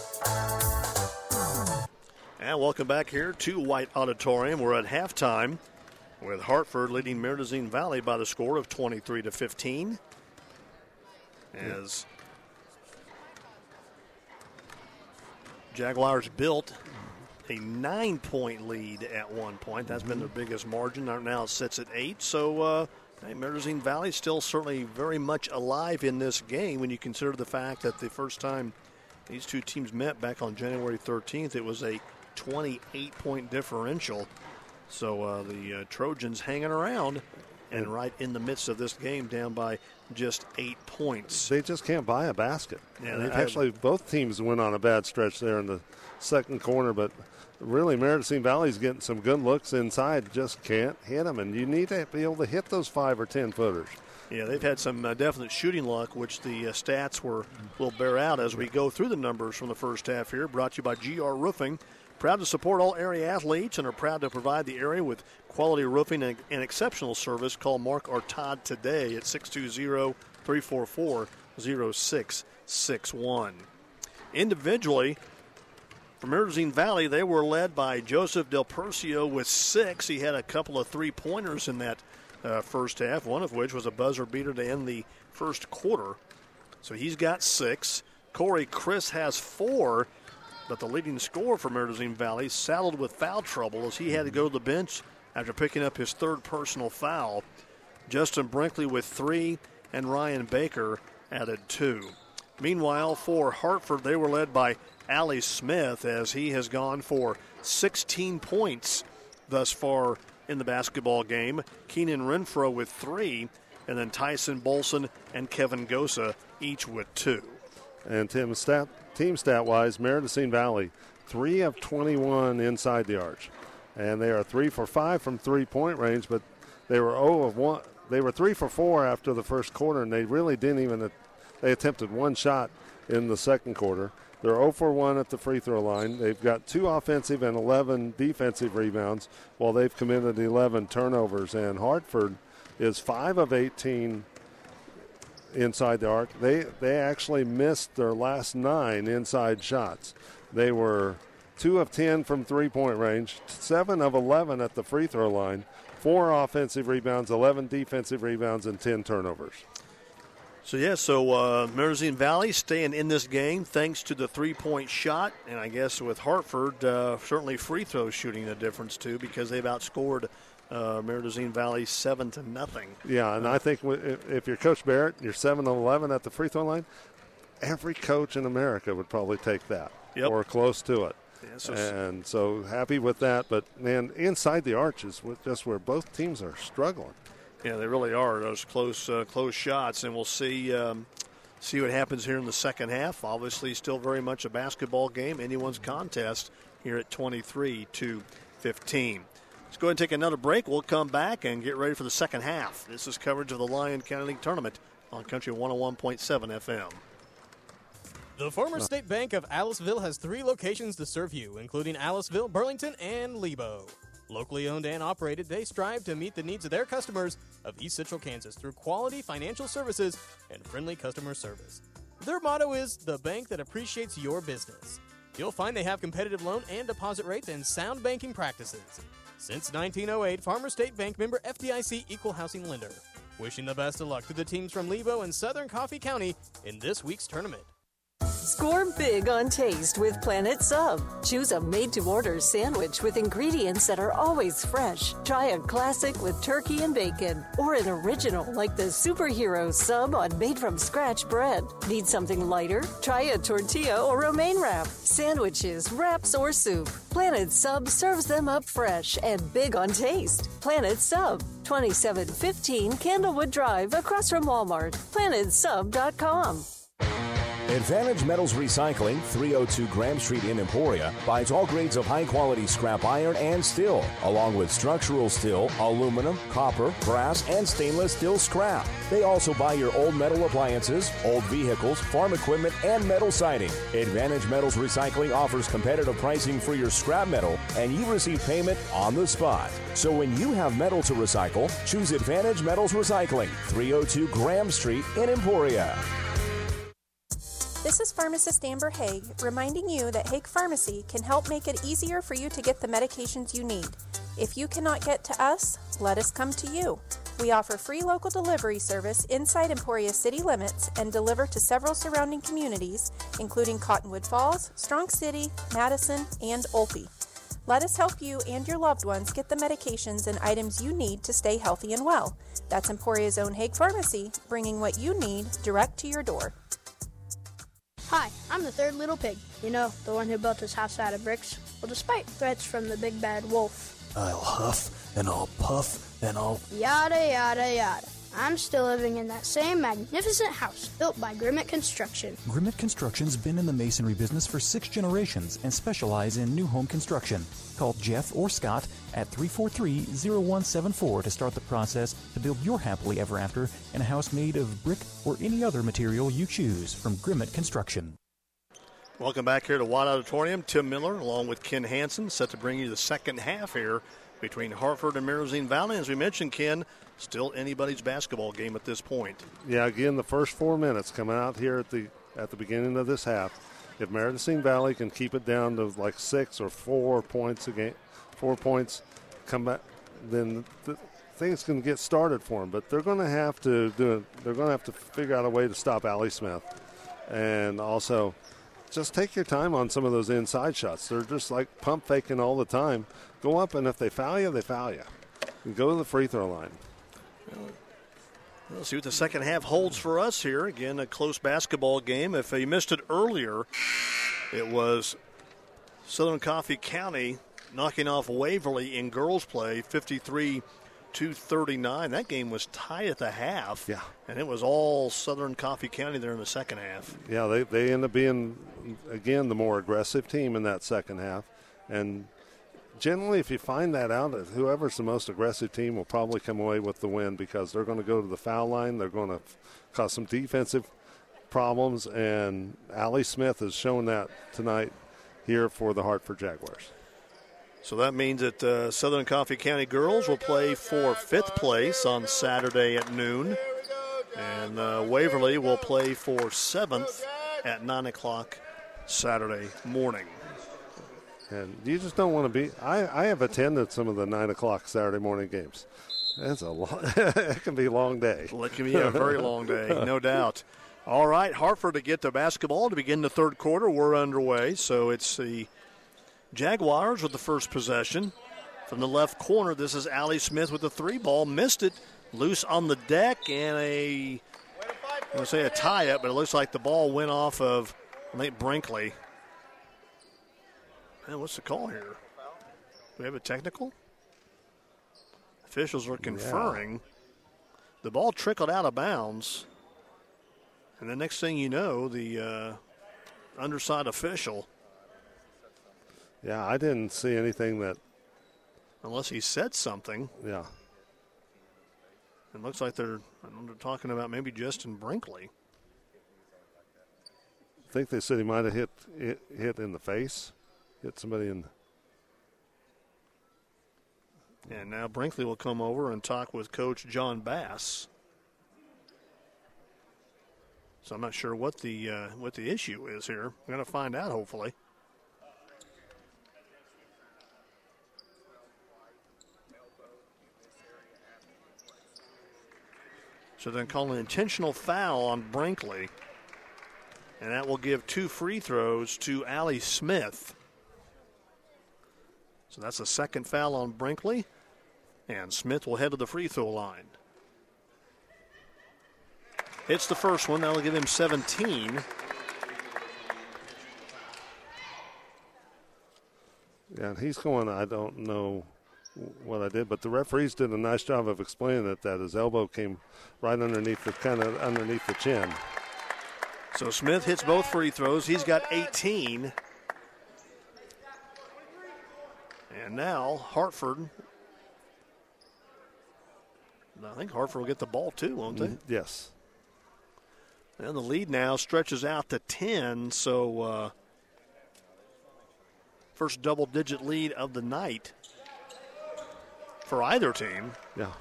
B: And welcome back here to White Auditorium. We're at halftime with Hartford leading Maridazine Valley by the score of 23-15. As Jaguars built a 9-point lead at one point. That's been their biggest margin. Now it sits at 8. So Maridazine Valley still certainly very much alive in this game when you consider the fact that the first time these two teams met back on January 13th, it was a 28-point differential. So the Trojans hanging around and right in the midst of this game down by just 8 points.
C: They just can't buy a basket.
B: Yeah,
C: Actually, both teams went on a bad stretch there in the second quarter, but really Maridazine Valley's getting some good looks inside, just can't hit them, and you need to be able to hit those 5 or 10 footers.
B: Yeah, they've had some definite shooting luck, which the stats will bear out as we go through the numbers from the first half here. Brought to you by GR Roofing. Proud to support all area athletes and are proud to provide the area with quality roofing and exceptional service. Call Mark or Todd today at 620-344-0661. Individually, for Maridazine Valley, they were led by Joseph Del Percio with 6. He had a couple of three-pointers in that first half, one of which was a buzzer beater to end the first quarter. So he's got 6. Corey Chris has 4. But the leading scorer for Maridazine Valley saddled with foul trouble as he had to go to the bench after picking up his 3rd personal foul. Justin Brinkley with 3, and Ryan Baker added 2. Meanwhile, for Hartford, they were led by Allie Smith as he has gone for 16 points thus far in the basketball game. Keenan Renfro with 3, and then Tyson Bolson and Kevin Gosa each with 2.
C: And team stat-wise, Maridazine Valley, 3 of 21 inside the arch. And they are 3 for 5 from three-point range, but they were 0 of 1. They were 3 for 4 after the first quarter, and they really didn't even they attempted one shot in the second quarter. They're 0 for 1 at the free throw line. They've got 2 offensive and 11 defensive rebounds, while they've committed 11 turnovers. And Hartford is 5 of 18 inside the arc. They actually missed their last 9 inside shots. They were 2 of 10 from three-point range, 7 of 11 at the free throw line, 4 offensive rebounds, 11 defensive rebounds, and 10 turnovers.
B: So Maridazine Valley staying in this game thanks to the three-point shot, and I guess with Hartford, certainly free throw shooting a difference too, because they've outscored Maridazine Valley 7-0.
C: Yeah, and I think if you're Coach Barrett, you're 7 of 11 at the free throw line, every coach in America would probably take that or close to it. Yeah, so happy with that. But, man, inside the arch is just where both teams are struggling.
B: Yeah, they really are, those close shots, and we'll see what happens here in the second half. Obviously still very much a basketball game, anyone's contest here at 23-15. Let's go ahead and take another break. We'll come back and get ready for the second half. This is coverage of the Lyon County League Tournament on Country 101.7 FM.
I: The Farmers State Bank of Aliceville has 3 locations to serve you, including Aliceville, Burlington, and Lebo. Locally owned and operated, they strive to meet the needs of their customers of East Central Kansas through quality financial services and friendly customer service. Their motto is, the bank that appreciates your business. You'll find they have competitive loan and deposit rates and sound banking practices. Since 1908, Farmers State Bank member FDIC equal housing lender. Wishing the best of luck to the teams from Lebo and Southern Coffee County in this week's tournament.
J: Score big on taste with Planet Sub. Choose a made-to-order sandwich with ingredients that are always fresh. Try a classic with turkey and bacon, or an original like the Superhero Sub on made-from-scratch bread. Need something lighter? Try a tortilla or romaine wrap. Sandwiches, wraps, or soup. Planet Sub serves them up fresh and big on taste. Planet Sub, 2715 Candlewood Drive, across from Walmart. PlanetSub.com.
G: Advantage Metals Recycling, 302 Graham Street in Emporia, buys all grades of high-quality scrap iron and steel, along with structural steel, aluminum, copper, brass, and stainless steel scrap. They also buy your old metal appliances, old vehicles, farm equipment, and metal siding. Advantage Metals Recycling offers competitive pricing for your scrap metal, and you receive payment on the spot. So when you have metal to recycle, choose Advantage Metals Recycling, 302 Graham Street in Emporia.
K: This is Pharmacist Amber Haig, reminding you that Haig Pharmacy can help make it easier for you to get the medications you need. If you cannot get to us, let us come to you. We offer free local delivery service inside Emporia city limits and deliver to several surrounding communities, including Cottonwood Falls, Strong City, Madison, and Olpe. Let us help you and your loved ones get the medications and items you need to stay healthy and well. That's Emporia's own Haig Pharmacy, bringing what you need direct to your door.
L: Hi, I'm the third little pig. You know, the one who built his house out of bricks. Well, despite threats from the big bad wolf,
M: I'll huff, and I'll puff, and I'll...
L: yada, yada, yada. I'm still living in that same magnificent house built by Grimmett Construction.
N: Grimmett Construction's been in the masonry business for 6 generations and specialize in new home construction. Call Jeff or Scott at 343-0174 to start the process to build your happily ever after in a house made of brick or any other material you choose from Grimmett Construction.
B: Welcome back here to Watt Auditorium. Tim Miller along with Ken Hansen set to bring you the second half here between Hartford and Marizine Valley. As we mentioned, Ken, still anybody's basketball game at this point.
C: Yeah, again, the first 4 minutes coming out here at the beginning of this half. If Marizine Valley can keep it down to like 6 or 4 points a game, 4 points, come back, then things can get started for them. But they're going to have to they're going to have to figure out a way to stop Allie Smith, and also just take your time on some of those inside shots. They're just like pump faking all the time. Go up, and if they foul you, they foul you. And go to the free throw line.
B: We'll see what the second half holds for us here. Again, a close basketball game. If you missed it earlier, it was Southern Coffee County knocking off Waverly in girls play, 53-39. That game was tied at the half.
C: Yeah.
B: And it was all Southern Coffee County there in the second half.
C: Yeah, they end up being, again, the more aggressive team in that second half. And generally, if you find that out, whoever's the most aggressive team will probably come away with the win because they're going to go to the foul line. They're going to cause some defensive problems, and Allie Smith has shown that tonight here for the Hartford Jaguars.
B: So that means that Southern Coffee County girls will play for 5th place on Saturday at noon, and Waverly will play for 7th at 9 o'clock Saturday morning.
C: And you just don't want to be. I have attended some of the 9 o'clock Saturday morning games. That's a long. It can be a long day.
B: Well, it can be a very long day, no doubt. All right, Hartford to get to basketball to begin the third quarter. We're underway, so it's the Jaguars with the first possession. From the left corner, this is Allie Smith with the 3-ball. Missed it, loose on the deck, and I'm going to say a tie-up, but it looks like the ball went off of Nate Brinkley. Man, what's the call here? Do we have a technical? Officials are conferring. Yeah. The ball trickled out of bounds. And the next thing you know, the underside official.
C: Yeah, I didn't see anything that.
B: Unless he said something.
C: Yeah.
B: It looks like they're talking about maybe Justin Brinkley.
C: I think they said he might have hit in the face. Hit somebody in.
B: And now Brinkley will come over and talk with Coach John Bass. So I'm not sure what the issue is here. We're going to find out, hopefully. So then call an intentional foul on Brinkley. And that will give 2 free throws to Allie Smith. So that's the second foul on Brinkley. And Smith will head to the free throw line. Hits the first one. That'll give him 17.
C: Yeah, and he's going, I don't know what I did, but the referees did a nice job of explaining that his elbow came right underneath the chin.
B: So Smith hits both free throws. He's got 18. And now Hartford. I think Hartford will get the ball too, won't they?
C: Yes.
B: And the lead now stretches out to 10. So first double-digit lead of the night for either team.
C: Yeah.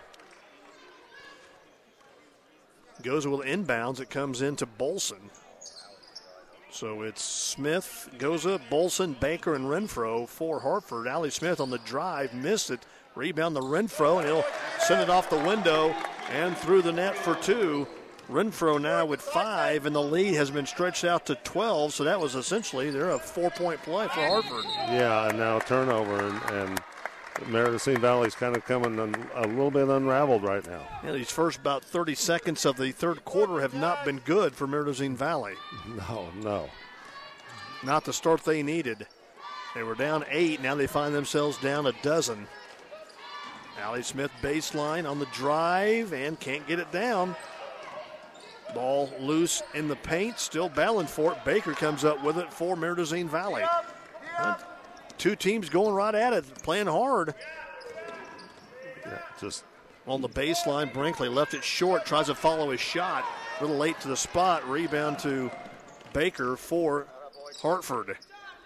B: Goza will inbounds. It comes into Bolson. So it's Smith, Goza, Bolson, Baker, and Renfro for Hartford. Allie Smith on the drive, missed it. Rebound to Renfro, and he'll send it off the window and through the net for 2. Renfro now with 5, and the lead has been stretched out to 12, so that was essentially they're a 4-point play for Hartford.
C: Yeah, and now turnover, and Meridocene Valley's kind of coming a little bit unraveled right now.
B: Yeah, these first about 30 seconds of the third quarter have not been good for Meridocene Valley.
C: No.
B: Not the start they needed. They were down 8, now they find themselves down a dozen. Allie Smith baseline on the drive and can't get it down. Ball loose in the paint, still battling for it. Baker comes up with it for Meridocene Valley. Two teams going right at it, playing hard.
C: Yeah, just
B: on the baseline, Brinkley left it short, tries to follow his shot. A little late to the spot. Rebound to Baker for Hartford.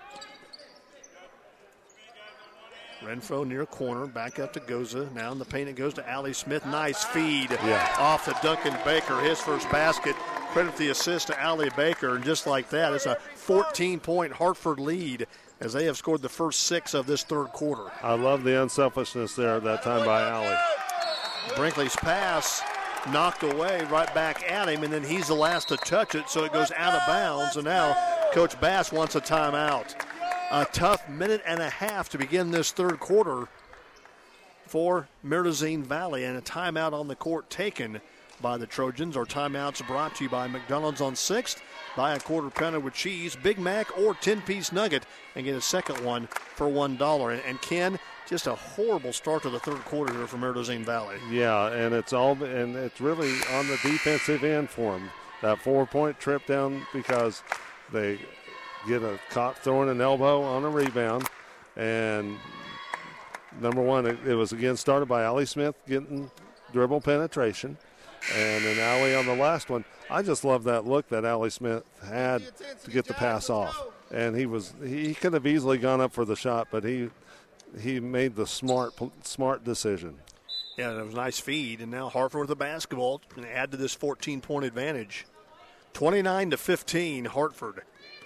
B: Renfro near corner, back up to Goza. Now in the paint it goes to Allie Smith. Nice feed off to Duncan Baker, his first basket. Credit the assist to Allie Baker, and just like that, it's a 14-point Hartford lead as they have scored the first 6 of this third quarter.
C: I love the unselfishness there at that time by Allie.
B: Brinkley's pass knocked away right back at him, and then he's the last to touch it, so it goes out of bounds, and now Coach Bass wants a timeout. A tough minute and a half to begin this third quarter for Meridocene Valley, and a timeout on the court taken by the Trojans. Our timeouts brought to you by McDonald's on 6th. Buy a quarter pounder with cheese, Big Mac, or 10-piece nugget, and get a second one for $1. And Ken, just a horrible start to the third quarter here for Meridocene Valley.
C: Yeah, and it's really on the defensive end for them. That 4-point trip down because they get caught throwing an elbow on a rebound. And number one, it was again started by Allie Smith getting dribble penetration. And then Allie on the last one. I just love that look that Allie Smith had to get the pass off. And he could have easily gone up for the shot, but he made the smart decision.
B: Yeah, it was a nice feed, and now Hartford with the basketball and add to this 14-point advantage. 29-15, Hartford.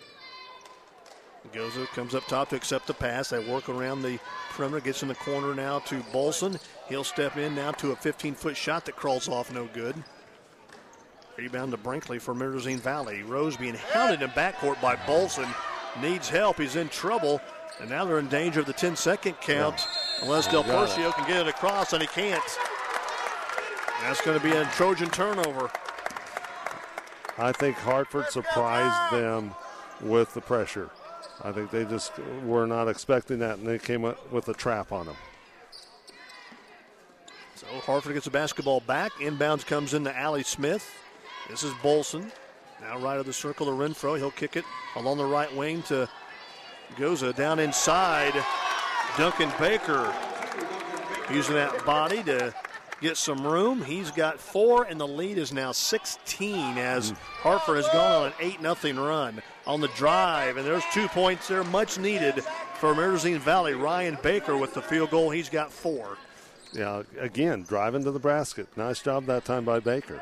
B: Goza comes up top to accept the pass. They work around the perimeter, gets in the corner now to Bolson. He'll step in now to a 15-foot shot that crawls off no good. Rebound to Brinkley for Meridocene Valley. Rose being hounded in backcourt by Bolson. Needs help. He's in trouble. And now they're in danger of the 10-second count. Unless Del Percio can get it across, and he can't. That's going to be a Trojan turnover.
C: I think Hartford surprised them with the pressure. I think they just were not expecting that, and they came up with a trap on them.
B: So Hartford gets the basketball back. Inbounds comes into Allie Smith. This is Bolson. Now right of the circle to Renfro. He'll kick it along the right wing to Goza. Down inside, Duncan Baker using that body to get some room. He's got 4, and the lead is now 16 as Hartford has gone on an 8-0 run on the drive. And there's 2 points there, much needed for Meridocene Valley. Ryan Baker with the field goal. He's got 4.
C: Yeah, again, driving to the basket. Nice job that time by Baker.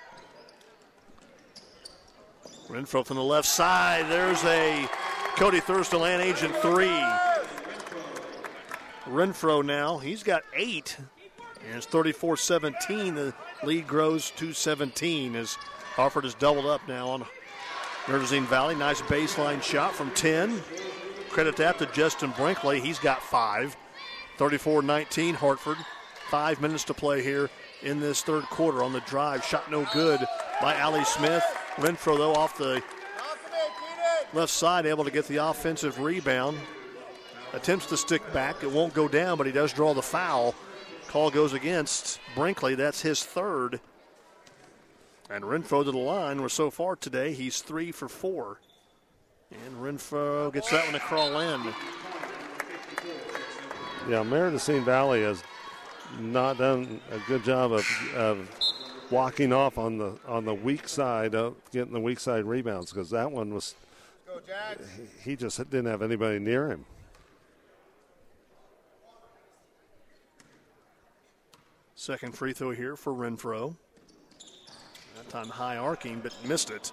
B: Renfro from the left side. There's a Cody Thurston Land Agent 3. Renfro now, he's got 8. And it's 34-17. The lead grows to 17 as Hartford is doubled up now on Meridocene Valley. Nice baseline shot from 10. Credit that to Justin Brinkley. He's got 5. 34-19 Hartford. 5 minutes to play here in this third quarter on the drive. Shot no good by Allie Smith. Renfro, though, off the left side, able to get the offensive rebound. Attempts to stick back. It won't go down, but he does draw the foul. Call goes against Brinkley. That's his 3rd. And Renfro to the line, where so far today he's 3 for 4. And Renfro gets that one to crawl in.
C: Yeah, Meredith Valley has not done a good job of walking off on the weak side, of getting the weak side rebounds, because that one was, he just didn't have anybody near him.
B: Second free throw here for Renfro. That time high arcing, but missed it.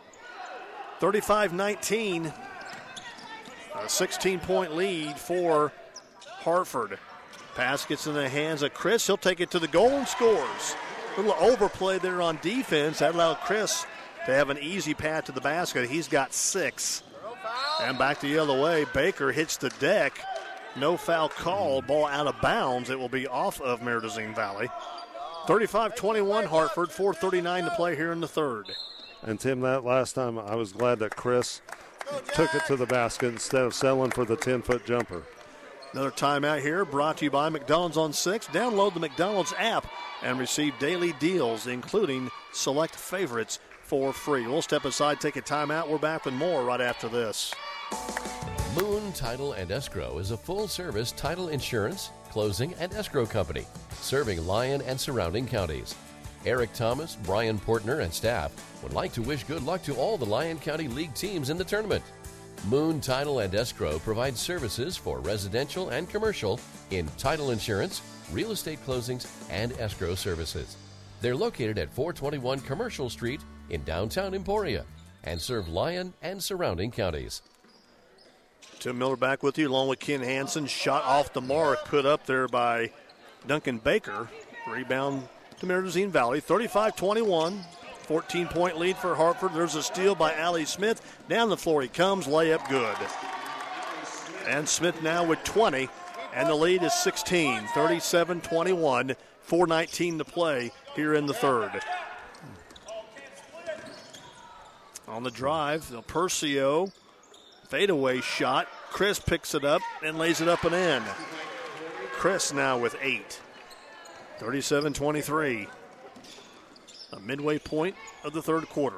B: 35-19. A 16-point lead for Hartford. Pass gets in the hands of Chris. He'll take it to the goal and scores. A little overplay there on defense. That allowed Chris to have an easy path to the basket. He's got 6. And back the other way. Baker hits the deck. No foul call. Ball out of bounds. It will be off of Meredith Valley. 35-21 Hartford. 4:39 to play here in the third.
C: And Tim, that last time I was glad that Chris took it to the basket instead of settling for the 10-foot jumper.
B: Another timeout here brought to you by McDonald's on 6. Download the McDonald's app and receive daily deals, including select favorites, for free. We'll step aside, take a timeout. We're back with more right after this.
O: Moon Title and Escrow is a full-service title insurance, closing, and escrow company serving Lyon and surrounding counties. Eric Thomas, Brian Portner, and staff would like to wish good luck to all the Lyon County League teams in the tournament. Moon Title and Escrow provides services for residential and commercial in title insurance, real estate closings, and escrow services. They're located at 421 Commercial Street in downtown Emporia and serve Lyon and surrounding counties.
B: Tim Miller back with you along with Ken Hansen. Shot off the mark, put up there by Duncan Baker. Rebound to Meredith Valley, 35-21. 14-point lead for Hartford. There's a steal by Allie Smith. Down the floor he comes, layup good. And Smith now with 20, and the lead is 16, 37-21, 4:19 to play here in the third. On the drive, Del Percio, fadeaway shot. Chris picks it up and lays it up and in. Chris now with 8, 37-23. A midway point of the third quarter.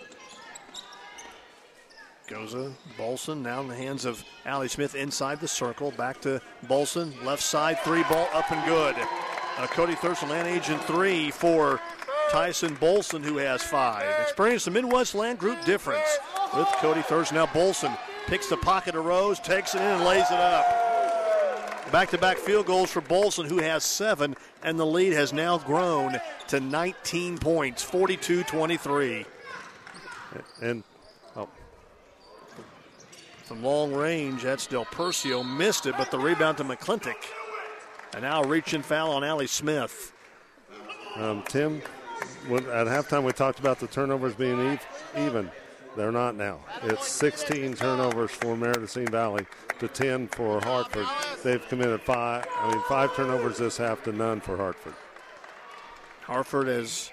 B: Goza, Bolson now in the hands of Allie Smith inside the circle. Back to Bolson, left side, 3 ball up and good. Cody Thurston, Land Agent 3 for Tyson Bolson, who has 5. Experience the Midwest Land Group difference with Cody Thurston. Now Bolson picks the pocket of Rose, takes it in and lays it up. Back-to-back field goals for Bolson, who has 7, and the lead has now grown to 19 points, 42-23.
C: And
B: from long range, that's Del Percio. Missed it, but the rebound to McClintock. And now reaching foul on Allie Smith.
C: Tim, at halftime we talked about the turnovers being even. They're not now. It's 16 turnovers for Meredith Valley to 10 for Hartford. They've committed 5 turnovers this half to none for Hartford.
B: Hartford has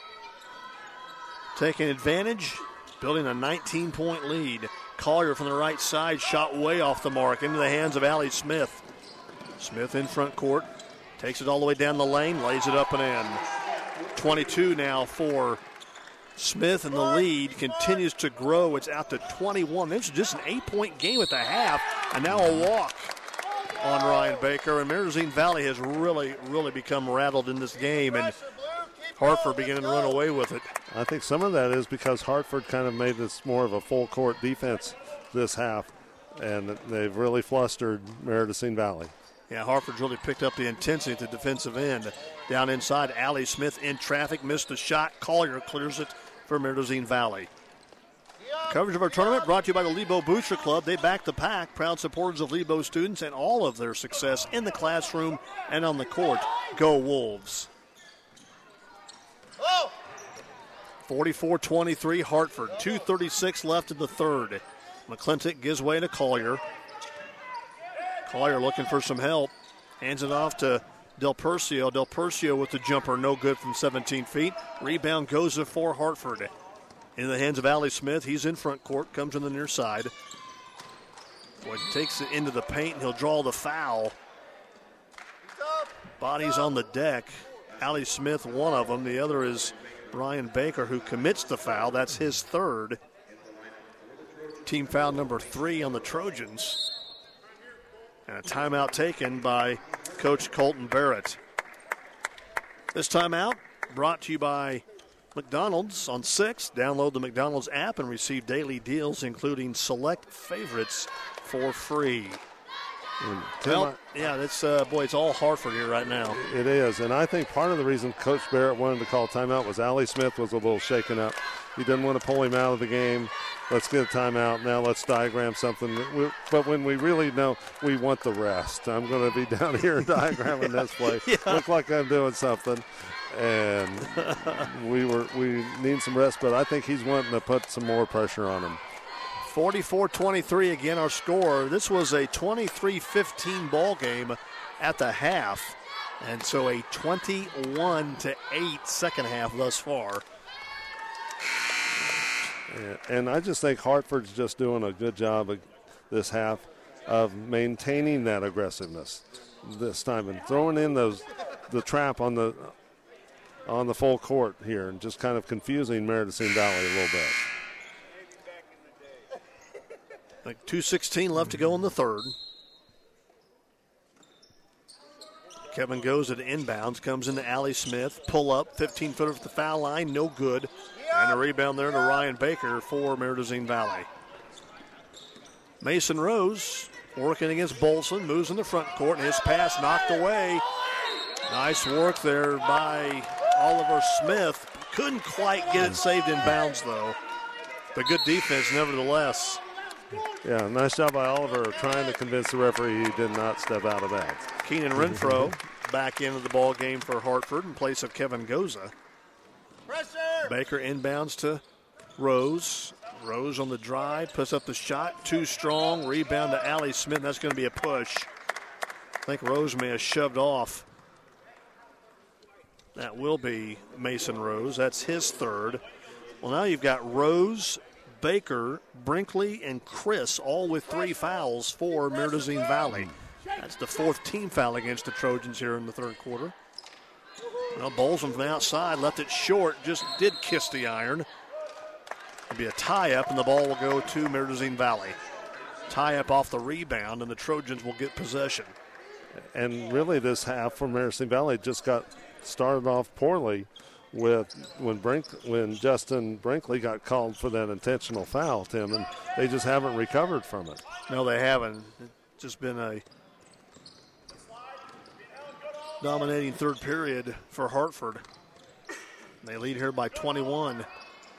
B: taken advantage, building a 19-point lead. Collier from the right side, shot way off the mark into the hands of Allie Smith. Smith in front court, takes it all the way down the lane, lays it up and in. 22 now for Smith, and the lead continues to grow. It's out to 21. This is just an 8-point game at the half, and now a walk on Ryan Baker. And Meredith Valley has really become rattled in this game, and Hartford beginning to run away with it.
C: I think some of that is because Hartford kind of made this more of a full-court defense this half, and they've really flustered Meredith Valley.
B: Yeah, Hartford's really picked up the intensity at the defensive end. Down inside, Allie Smith in traffic, missed the shot. Collier clears it for Meredith Valley. Coverage of our tournament brought to you by the Lebo Booster Club. They back the pack, proud supporters of Lebo students and all of their success in the classroom and on the court. Go Wolves. 44-23 Hartford. 2:36 left in the third. McClintock gives way to Collier. Collier looking for some help. Hands it off to Del Percio. Del Percio with the jumper, no good from 17 feet. Rebound goes for Hartford. In the hands of Allie Smith. He's in front court, comes on the near side. Boy, takes it into the paint, and he'll draw the foul. Bodies on the deck. Allie Smith, one of them. The other is Ryan Baker, who commits the foul. That's his third. Team foul number 3 on the Trojans. And a timeout taken by Coach Colton Barrett. This timeout brought to you by McDonald's on 6. Download the McDonald's app and receive daily deals, including select favorites for free. Well, yeah, that's it's all Hartford here right now.
C: It is, and I think part of the reason Coach Barrett wanted to call timeout was Allie Smith was a little shaken up. He didn't want to pull him out of the game. Let's get a timeout. Now let's diagram something. But when we really know we want the rest, I'm going to be down here diagramming this play. Look like I'm doing something. And we need some rest, but I think he's wanting to put some more pressure on him.
B: 44-23 again our score. This was a 23-15 ball game at the half. And so a 21-8 second half thus far.
C: And I just think Hartford's just doing a good job of this half of maintaining that aggressiveness this time and throwing in the trap on the full court here and just kind of confusing Meredith Valley a little bit.
B: Like 2:16 left to go in the third. Kevin goes at inbounds, comes into Allie Smith, pull up, 15-footer at the foul line, no good. And a rebound there to Ryan Baker for Meredith Valley. Mason Rose working against Bolson, moves in the front court, and his pass knocked away. Nice work there by Oliver Smith. Couldn't quite get it saved in bounds, though. But good defense, nevertheless.
C: Yeah, nice job by Oliver trying to convince the referee he did not step out of bounds.
B: Keenan Renfro back into the ball game for Hartford in place of Kevin Goza. Baker inbounds to Rose. Rose on the drive, puts up the shot, too strong. Rebound to Allie Smith. That's going to be a push. I think Rose may have shoved off. That will be Mason Rose. That's his third. Well, now you've got Rose, Baker, Brinkley, and Chris all with 3 fouls for Meredith Valley. That's the 4th team foul against the Trojans here in the third quarter. Well, Bolson from the outside left it short, just did kiss the iron. It'll be a tie-up, and the ball will go to Meredith Valley. Tie-up off the rebound, and the Trojans will get possession.
C: And really this half for Meredith Valley just got started off poorly with when Justin Brinkley got called for that intentional foul, Tim, and they just haven't recovered from it.
B: No, they haven't. It's just been a dominating third period for Hartford. They lead here by 21.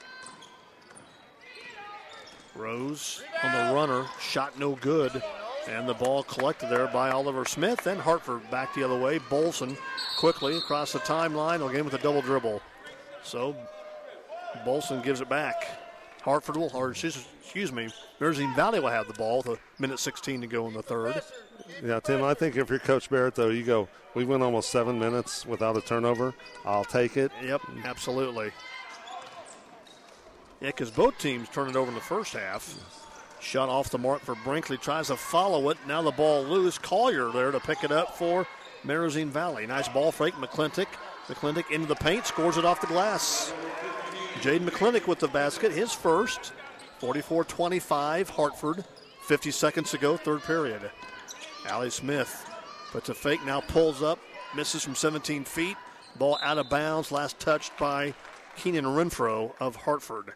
B: Rose on the runner, shot no good, and the ball collected there by Oliver Smith. Then Hartford back the other way. Bolson quickly across the timeline, again with a double dribble. So Bolson gives it back. Hartford will, or excuse me, Meredith Valley will have the ball with 1:16 to go in the third.
C: Yeah, Tim, I think if you're Coach Barrett, though, you go, we went almost 7 minutes without a turnover. I'll take it.
B: Yep, absolutely. Yeah, because both teams turned it over in the first half. Shot off the mark for Brinkley, tries to follow it. Now the ball loose. Collier there to pick it up for Meredith Valley. Nice ball fake, McClintock. McClintock into the paint, scores it off the glass. Jaden McClintock with the basket, his first. 44-25, Hartford. 50 seconds to go, third period. Allie Smith puts a fake, now pulls up, misses from 17 feet. Ball out of bounds, last touched by Keenan Renfro of Hartford.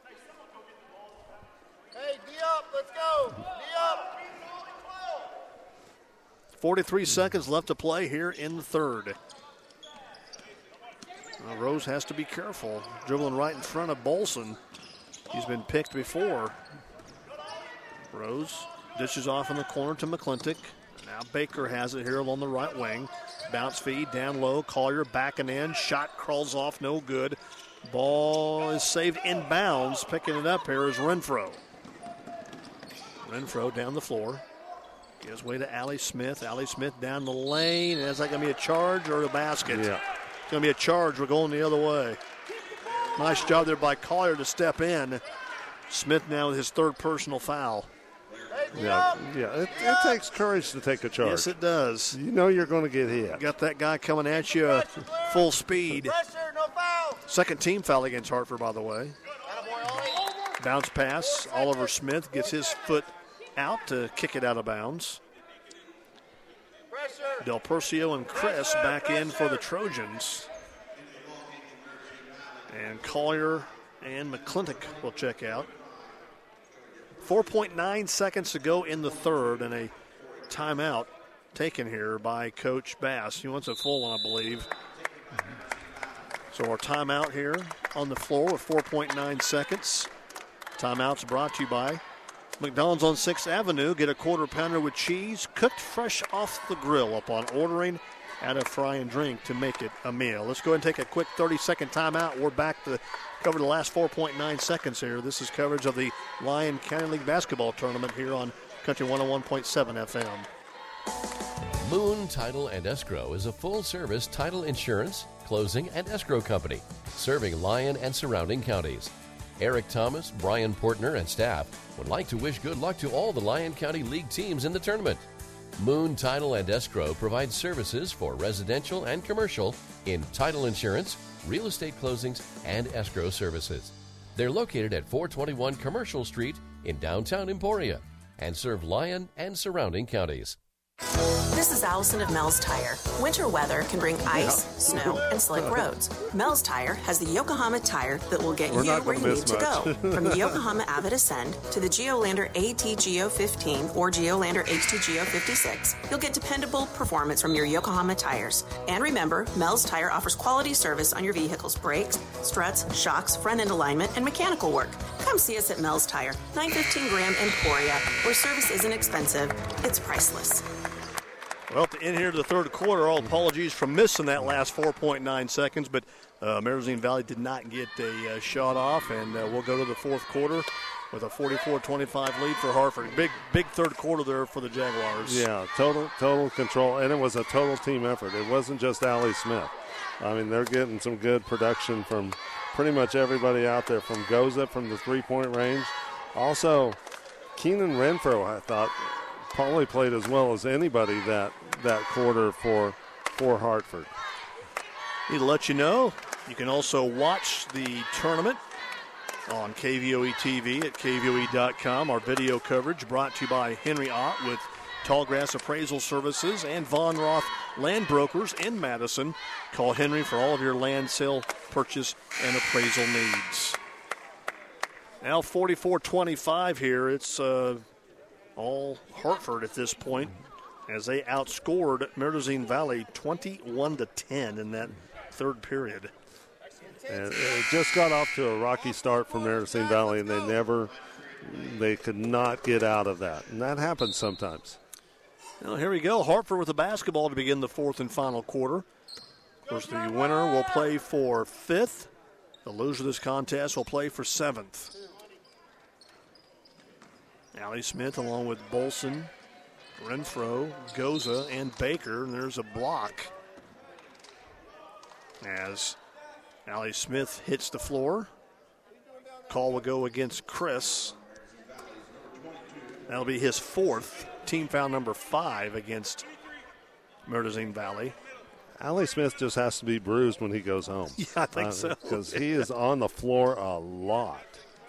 P: Hey, D up, let's go. D up.
B: 43 seconds left to play here in the third. Well, Rose has to be careful. Dribbling right in front of Bolson. He's been picked before. Rose dishes off in the corner to McClintock. Now Baker has it here along the right wing. Bounce feed down low. Collier backing in. Shot crawls off, no good. Ball is saved in bounds. Picking it up here is Renfro. Renfro down the floor. Gives way to Allie Smith. Allie Smith down the lane. Is that going to be a charge or a basket?
C: Yeah.
B: It's going to be a charge. We're going the other way. Nice job there by Collier to step in. Smith now with his third personal foul.
C: Yeah. It takes courage to take a charge.
B: Yes, it does.
C: You know you're going to get hit.
B: Got that guy coming at you full speed.
P: Pressure, no foul.
B: Second team foul against Hartford, by the way. Bounce pass. Oliver Smith gets his foot out to kick it out of bounds. Del Percio and Chris back in for the Trojans. And Collier and McClintock will check out. 4.9 seconds to go in the third, and a timeout taken here by Coach Bass. He wants a full one, I believe. So our timeout here on the floor with 4.9 seconds. Timeout's brought to you by McDonald's on 6th Avenue. Get a quarter pounder with cheese, cooked fresh off the grill upon ordering. Add a fry and drink to make it a meal. Let's go ahead and take a quick 30-second timeout. We're back to cover the last 4.9 seconds here. This is coverage of the Lyon County League basketball tournament here on Country 101.7 FM.
O: Moon Title and Escrow is a full-service title insurance, closing, and escrow company serving Lyon and surrounding counties. Eric Thomas, Brian Portner, and staff would like to wish good luck to all the Lyon County League teams in the tournament. Moon Title and Escrow provides services for residential and commercial in title insurance, real estate closings, and escrow services. They're located at 421 Commercial Street in downtown Emporia and serve Lyon and surrounding counties.
Q: This is Allison of Mel's Tire. Winter weather can bring ice, snow, and slick roads. Mel's Tire has the Yokohama tire that will get you where you need to go. From the Yokohama Avid Ascend to the Geolander AT Geo15 or Geolander H2 Geo56, you'll get dependable performance from your Yokohama tires. And remember, Mel's Tire offers quality service on your vehicle's brakes, struts, shocks, front end alignment, and mechanical work. Come see us at Mel's Tire, 915 Graham Emporia, where service isn't expensive, it's priceless.
B: Well, to end here to the third quarter, all apologies for missing that last 4.9 seconds, but Marizine Valley did not get a shot off, and we'll go to the fourth quarter with a 44-25 lead for Hartford. Big third quarter there for the Jaguars.
C: Yeah, total control, and it was a total team effort. It wasn't just Allie Smith. I mean, they're getting some good production from pretty much everybody out there, from Goza from the three-point range. Also, Keenan Renfro, I thought, probably played as well as anybody that quarter for Hartford.
B: Need to let you know, you can also watch the tournament on KVOE TV at KVOE.com. Our video coverage brought to you by Henry Ott with Tallgrass Appraisal Services and Von Roth Land Brokers in Madison. Call Henry for all of your land sale, purchase, and appraisal needs. Now 44-25 here. It's all Hartford at this point as they outscored Marizine Valley 21-10 in that third period.
C: And it just got off to a rocky start for Marizine Valley, and they could not get out of that. And that happens sometimes.
B: Well, here we go. Hartford with the basketball to begin the fourth and final quarter. Of course, the winner will play for fifth. The loser of this contest will play for seventh. Allie Smith along with Bolson, Renfro, Goza, and Baker. And there's a block as Allie Smith hits the floor. Call will go against Chris. That'll be his fourth. Team foul number 5 against Marizine Valley.
C: Allie Smith just has to be bruised when he goes home.
B: Yeah, I think so.
C: Because he is on the floor a lot.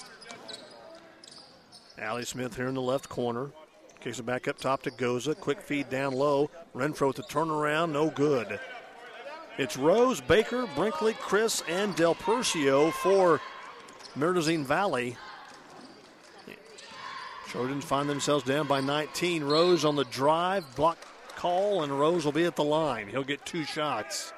B: Allie Smith here in the left corner. Kicks it back up top to Goza. Quick feed down low. Renfro with the turnaround. No good. It's Rose, Baker, Brinkley, Chris, and Del Percio for Marizine Valley. Trojans find themselves down by 19. Rose on the drive. Block call, and Rose will be at the line. He'll get 2 shots.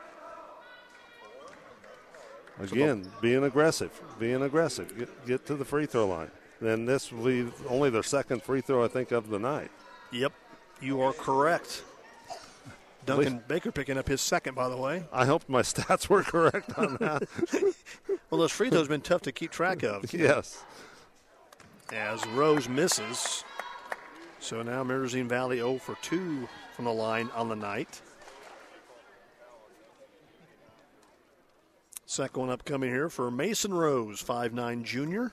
C: Again, being aggressive. Get to the free throw line. Then this will be only their second free throw, I think, of the night.
B: Yep, you are correct. Duncan Baker picking up his second, by the way.
C: I hope my stats were correct on that.
B: Well, those free throws have been tough to keep track of.
C: Yes.
B: As Rose misses. So now Marizine Valley 0 for 2 from the line on the night. Second one upcoming here for Mason Rose, 5'9" junior.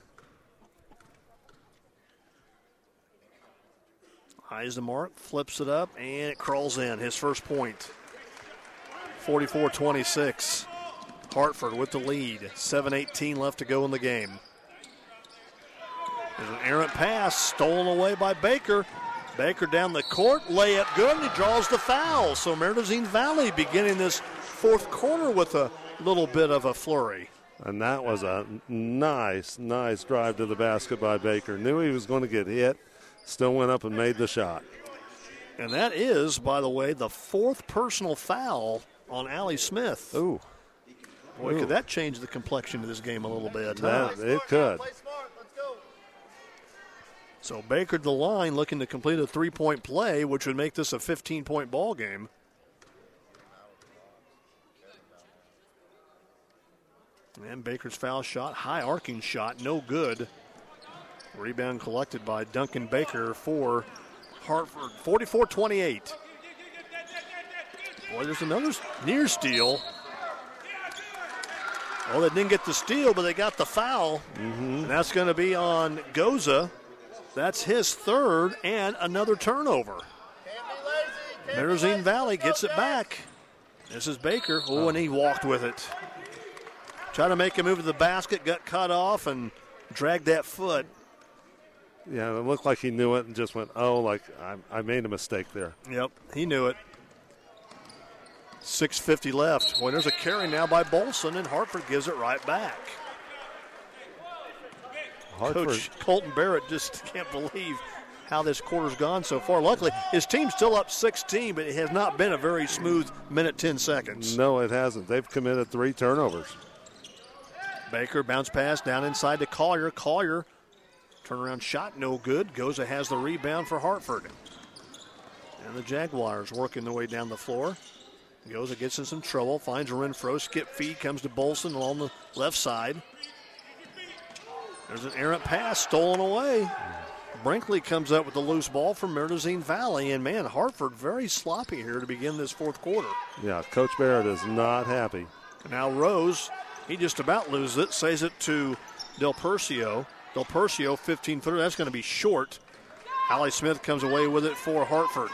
B: Eyes the mark, flips it up, and it crawls in. His first point. 44-26. Hartford with the lead. 7:18 left to go in the game. There's an errant pass stolen away by Baker. Baker down the court, layup good, and he draws the foul. So Maritime Valley beginning this fourth quarter with a little bit of a flurry.
C: And that was a nice drive to the basket by Baker. Knew he was going to get hit, still went up and made the shot.
B: And that is, by the way, the fourth personal foul on Allie Smith.
C: Ooh.
B: Boy, could that change the complexion of this game a little bit.
C: It could.
B: So Baker to the line looking to complete a three-point play, which would make this a 15-point ball game. And Baker's foul shot, high arcing shot, no good. Rebound collected by Duncan Baker for Hartford, 44-28. Boy, there's another near steal. Well, they didn't get the steal, but they got the foul. And that's going to be on Goza. That's his third and another turnover. Maritime Valley gets it back. This is Baker. Oh, and he walked with it. Tried to make a move to the basket, got cut off, and dragged that foot.
C: Yeah, it looked like he knew it and just went, like I made a mistake there.
B: Yep, he knew it. 6:50 left. Well, there's a carry now by Bolson, and Hartford gives it right back. Coach Colton Barrett just can't believe how this quarter's gone so far. Luckily, his team's still up 16, but it has not been a very smooth minute 10 seconds.
C: No, it hasn't. They've committed 3 turnovers.
B: Baker bounce pass down inside to Collier. Collier, turnaround shot, no good. Goza has the rebound for Hartford. And the Jaguars working their way down the floor. Goza gets in some trouble, finds Renfro. Skip feed comes to Bolson along the left side. There's an errant pass stolen away. Brinkley comes up with the loose ball from Maritime Valley. And, man, Hartford very sloppy here to begin this fourth quarter.
C: Yeah, Coach Barrett is not happy.
B: Now Rose, he just about loses it, says it to Del Percio. Del Percio, 15-footer, that's going to be short. Allie Smith comes away with it for Hartford.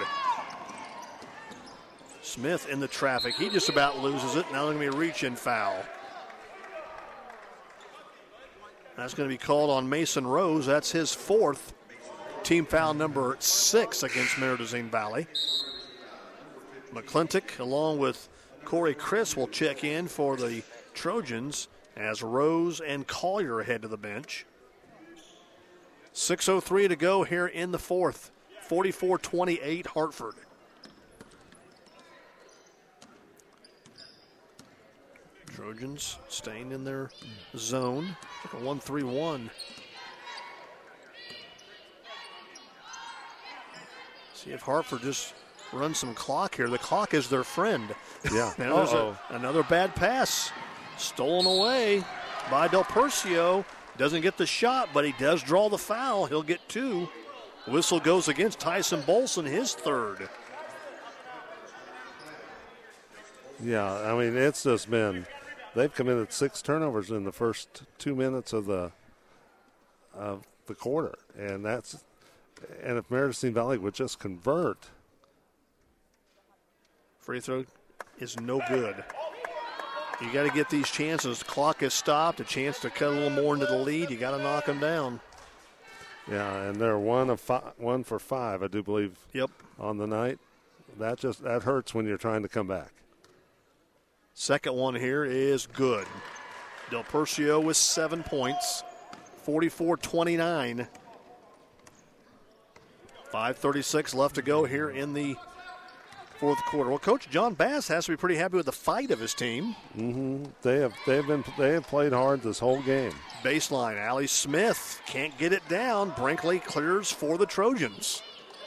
B: Smith in the traffic. He just about loses it. Now there's going to be a reach-in foul. That's going to be called on Mason Rose. That's his fourth. Team foul number 6 against Maritime Valley. McClintock, along with Corey Chris, will check in for the Trojans as Rose and Collier head to the bench. 6:03 to go here in the fourth. 44-28 Hartford. Trojans staying in their zone. Like a 1-3-1. See if Hartford just runs some clock here. The clock is their friend.
C: Yeah.
B: Now there's another bad pass. Stolen away by Del Percio. Doesn't get the shot, but he does draw the foul. He'll get 2. Whistle goes against Tyson Bolson, his third.
C: Yeah, I mean, it's just been, they've committed 6 turnovers in the first 2 minutes of the quarter. And if Maritime Valley would just convert.
B: Free throw is no good. You got to get these chances. The clock is stopped. A chance to cut a little more into the lead. You got to knock them down.
C: Yeah, and they're 1 for 5, I do believe.
B: Yep.
C: On the night. That hurts when you're trying to come back.
B: Second one here is good. Del Percio with 7 points. 44-29. 5:36 left to go here in the fourth quarter. Well, Coach John Bass has to be pretty happy with the fight of his team.
C: Mm-hmm. They have played hard this whole game.
B: Baseline, Allie Smith can't get it down. Brinkley clears for the Trojans.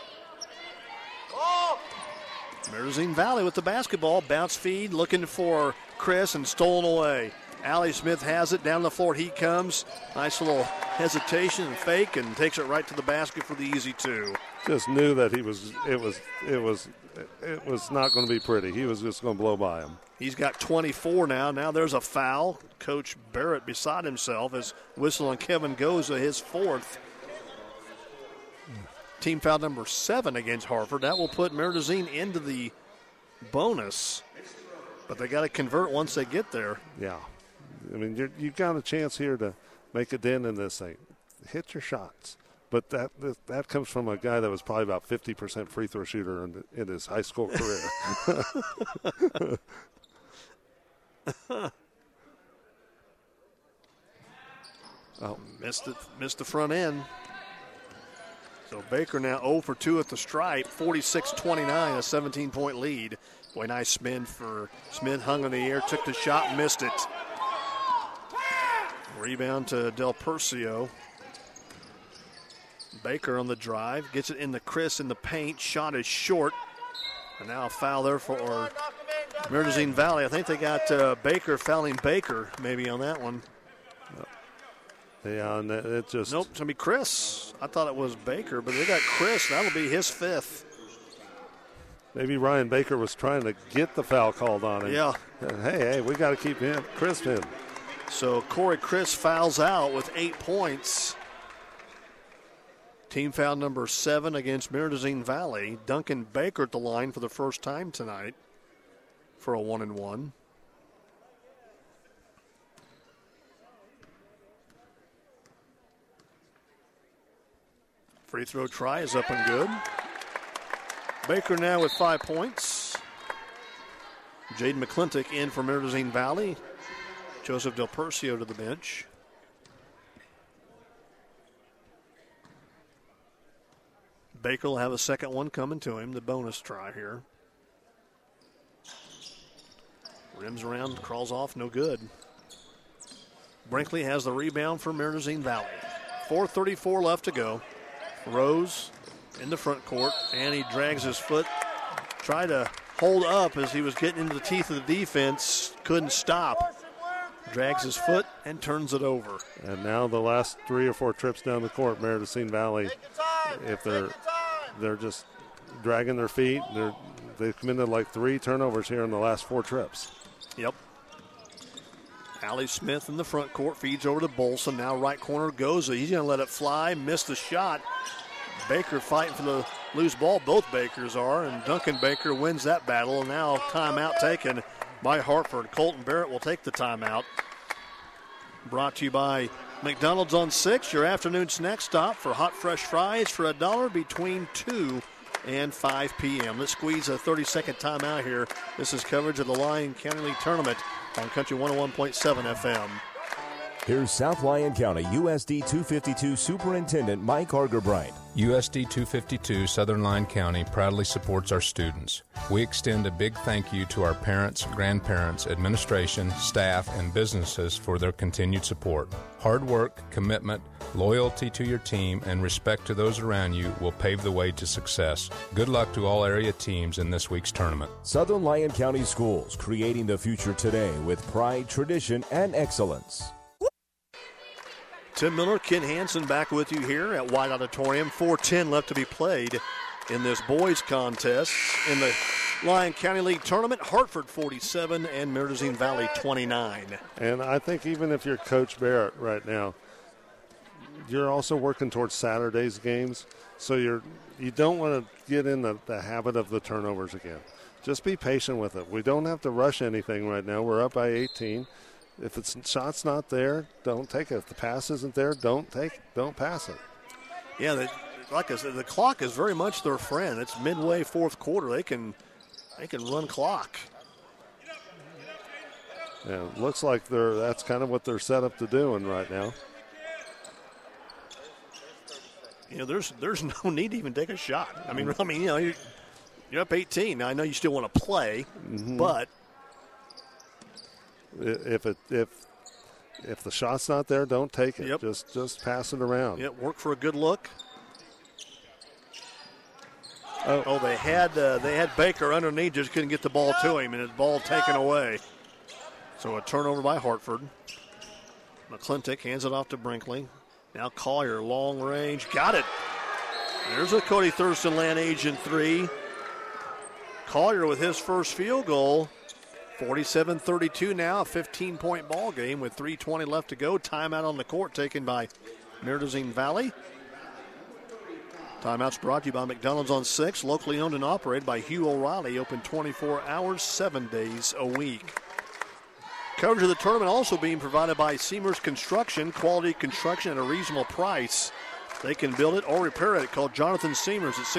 B: Maritime Valley with the basketball. Bounce feed, looking for Chris, and stolen away. Allie Smith has it down the floor. He comes. Nice little hesitation and fake, and takes it right to the basket for the easy 2.
C: Just knew that it was not going to be pretty. He was just going to blow by him.
B: He's got 24 now. Now there's a foul. Coach Barrett beside himself as whistle on Kevin Goza, his 4th. Team foul number 7 against Hartford. That will put Maritime into the bonus. But they got to convert once they get there.
C: Yeah. I mean, you've got a chance here to make a dent in this thing. Hit your shots. But that comes from a guy that was probably about 50% free throw shooter in his high school career.
B: Missed the front end. So Baker now 0 for 2 at the stripe, 46-29, a 17-point lead. Boy, nice spin for Smith, hung in the air, took the shot, missed it. Rebound to Del Percio. Baker on the drive, gets it in the Chris in the paint, shot is short. And now a foul there for Myrtazine Valley. I think they got Baker fouling Baker maybe on that one.
C: Yeah, and it just...
B: Nope, it's going to be Chris. I thought it was Baker, but they got Chris. That'll be his 5th.
C: Maybe Ryan Baker was trying to get the foul called on him.
B: Yeah.
C: Hey, we got to keep Chris in.
B: So Corey Chris fouls out with 8 points. Team foul number 7 against Myrtazine Valley. Duncan Baker at the line for the first time tonight for a 1-and-1. Free throw try is up and good. Baker now with 5 points. Jaden McClintock in for Myrtazine Valley. Joseph Del Percio to the bench. Baker will have a second one coming to him, the bonus try here. Rims around, crawls off, no good. Brinkley has the rebound for Myrtazine Valley. 4:34 left to go. Rose in the front court, and he drags his foot. Tried to hold up as he was getting into the teeth of the defense. Couldn't stop. Drags his foot and turns it over.
C: And now the last 3 or 4 trips down the court, Myrtazine Valley, if they're just dragging their feet, they've committed like 3 turnovers here in the last 4 trips.
B: Yep. Allie Smith in the front court, feeds over to Bolson. Now right corner goes. He's going to let it fly, missed the shot. Baker fighting for the loose ball. Both Bakers are, and Duncan Baker wins that battle. And now timeout taken by Hartford. Colton Barrett will take the timeout. Brought to you by McDonald's on 6, your afternoon snack stop for hot, fresh fries for $1 between 2 and 5 p.m. Let's squeeze a 30-second timeout here. This is coverage of the Lyon County League Tournament on Country 101.7 FM.
G: Here's South Lyon County USD 252 Superintendent Mike Argerbright.
R: USD 252 Southern Lyon County proudly supports our students. We extend a big thank you to our parents, grandparents, administration, staff, and businesses for their continued support. Hard work, commitment, loyalty to your team, and respect to those around you will pave the way to success. Good luck to all area teams in this week's tournament.
G: Southern Lyon County Schools, creating the future today with pride, tradition, and excellence.
B: Tim Miller, Ken Hansen back with you here at White Auditorium. 4:10 left to be played in this boys contest in the Lyon County League Tournament. Hartford 47 and Myrtazine Valley 29.
C: And I think even if you're Coach Barrett right now, you're also working towards Saturday's games, so you don't want to get in the habit of the turnovers again. Just be patient with it. We don't have to rush anything right now. We're up by 18. If the shot's not there, don't take it. If the pass isn't there, don't pass it.
B: Yeah, like I said, the clock is very much their friend. It's midway fourth quarter. They can run clock.
C: Yeah, looks like that's kind of what they're set up to doing right now.
B: You know, there's no need to even take a shot. I mean, you know, you're up 18. Now, I know you still want to play, but
C: if the shot's not there, don't take it.
B: Yep.
C: Just pass it around.
B: Yep, work for a good look. Oh, they had Baker underneath, just couldn't get the ball to him, and his ball taken away. So a turnover by Hartford. McClintock hands it off to Brinkley. Now Collier, long range, got it. There's a Cody Thurston Land Agent 3. Collier with his first field goal. 47-32 now, a 15-point ball game with 3:20 left to go. Timeout on the court taken by Myrtazine Valley. Timeouts brought to you by McDonald's on 6, locally owned and operated by Hugh O'Reilly, open 24 hours, 7 days a week. Coverage of the tournament also being provided by Seamers Construction, quality construction at a reasonable price. They can build it or repair it. Call Jonathan Seamers at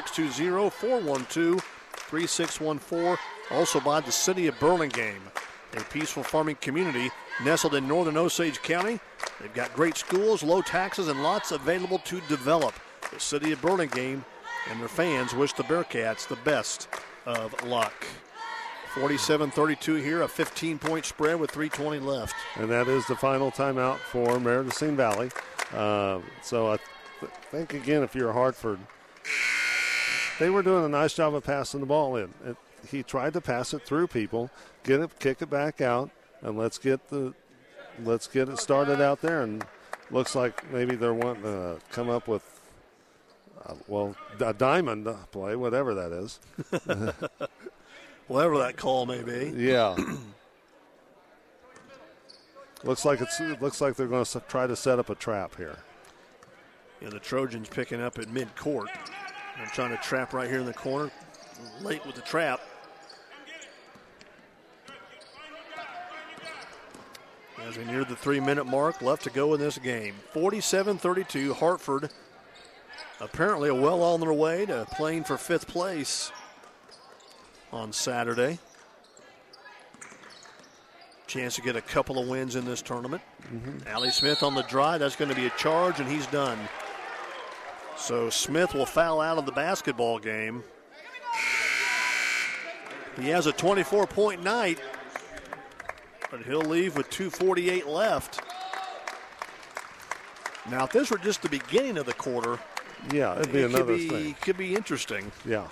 B: 620-412-3614. Also by the City of Burlingame, a peaceful farming community nestled in northern Osage County. They've got great schools, low taxes, and lots available to develop. The City of Burlingame and their fans wish the Bearcats the best of luck. 47-32 here, a 15-point spread with 3:20 left.
C: And that is the final timeout for Meredith Valley. So I think, again, if you're Hartford, they were doing a nice job of passing the ball in. He tried to pass it through people, kick it back out, and let's get it started out there. And looks like maybe they're wanting to come up with, a diamond play, whatever that is.
B: Whatever that call may be.
C: Yeah. looks like they're going to try to set up a trap here.
B: Yeah, the Trojans picking up at midcourt. They're trying to trap right here in the corner. Late with the trap. As we near the 3-minute mark, left to go in this game. 47-32, Hartford apparently well on their way to playing for 5th place on Saturday. Chance to get a couple of wins in this tournament. Allie Smith on the drive. That's going to be a charge, and he's done. So Smith will foul out of the basketball game. He has a 24-point night, but he'll leave with 2:48 left. Now, if this were just the beginning of the quarter,
C: yeah, it'd be another thing.
B: Could be interesting.
C: Yeah.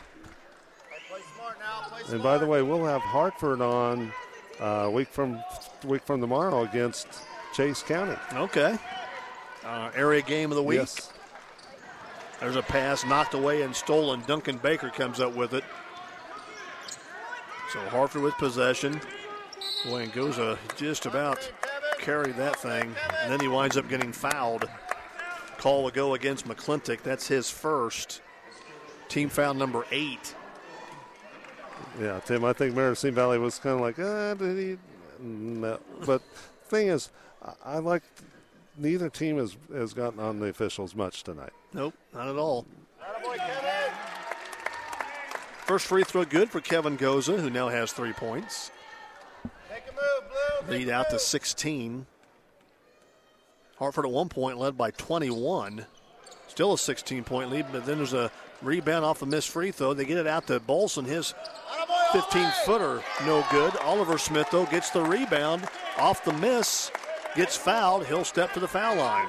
C: And by the way, we'll have Hartford on week from tomorrow against Chase County.
B: Okay. Area game of the week.
C: Yes.
B: There's a pass knocked away and stolen. Duncan Baker comes up with it. So Hartford with possession. Boy, and Goza just about carried that thing. And then he winds up getting fouled. Call will go against McClintock. That's his first. Team foul number 8.
C: Yeah, Tim, I think Meredith Valley was kind of like, did he? No. But the thing is, I like neither team has gotten on the officials much tonight.
B: Nope, not at all. First free throw good for Kevin Goza, who now has 3 points.
P: Make a move, Blue.
B: Lead out to 16. Hartford at one point led by 21. Still a 16-point lead, but then there's a rebound off the missed free throw. They get it out to Bolson. His 15-footer, no good. Oliver Smith, though, gets the rebound off the miss, gets fouled. He'll step to the foul line.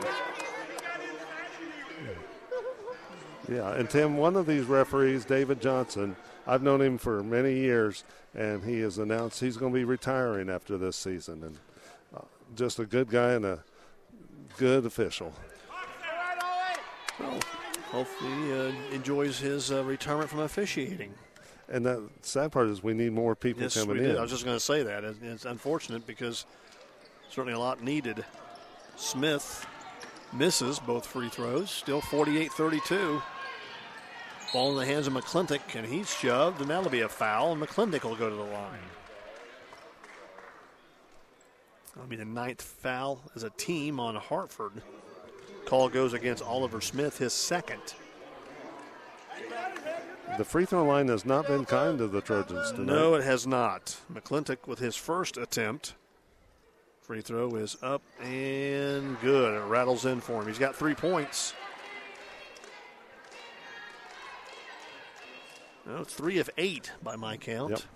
C: Yeah, and Tim, one of these referees, David Johnson, I've known him for many years, and he has announced he's going to be retiring after this season. And just a good guy and a good official.
B: Well, hopefully he enjoys his retirement from officiating.
C: And the sad part is we need more people coming in.
B: I was just going to say that. It's unfortunate because certainly a lot needed. Smith misses both free throws. Still 48-32. Ball in the hands of McClintock, and he's shoved, and that'll be a foul, and McClintock will go to the line. That'll be the 9th foul as a team on Hartford. Call goes against Oliver Smith, his 2nd.
C: The free throw line has not been kind to the Trojans tonight.
B: No, it has not. McClintock with his first attempt. Free throw is up and good. It rattles in for him. He's got 3 points. No, 3 of 8 by my count.
C: Yep.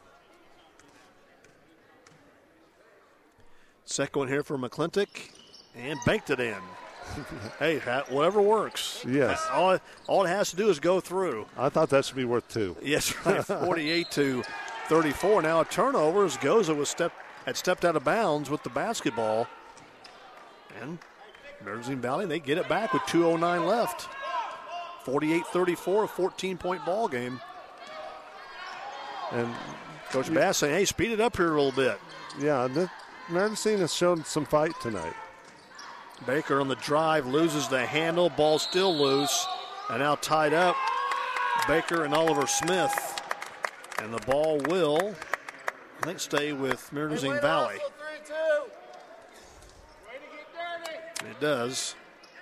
B: Second one here for McClintock, and banked it in. Hey, whatever works.
C: Yes.
B: All it has to do is go through.
C: I thought that should be worth 2.
B: Yes, right. 48-34. Now a turnover as Goza had stepped out of bounds with the basketball. And Meredith Valley, they get it back with 2:09 left. 48-34, a 14-point ball game.
C: And
B: Coach Bass saying, hey, speed it up here a little bit.
C: Yeah, Meredith has shown some fight tonight.
B: Baker on the drive, loses the handle, ball still loose, and now tied up Baker and Oliver Smith. And the ball will, I think, stay with Marinazine Valley. It does.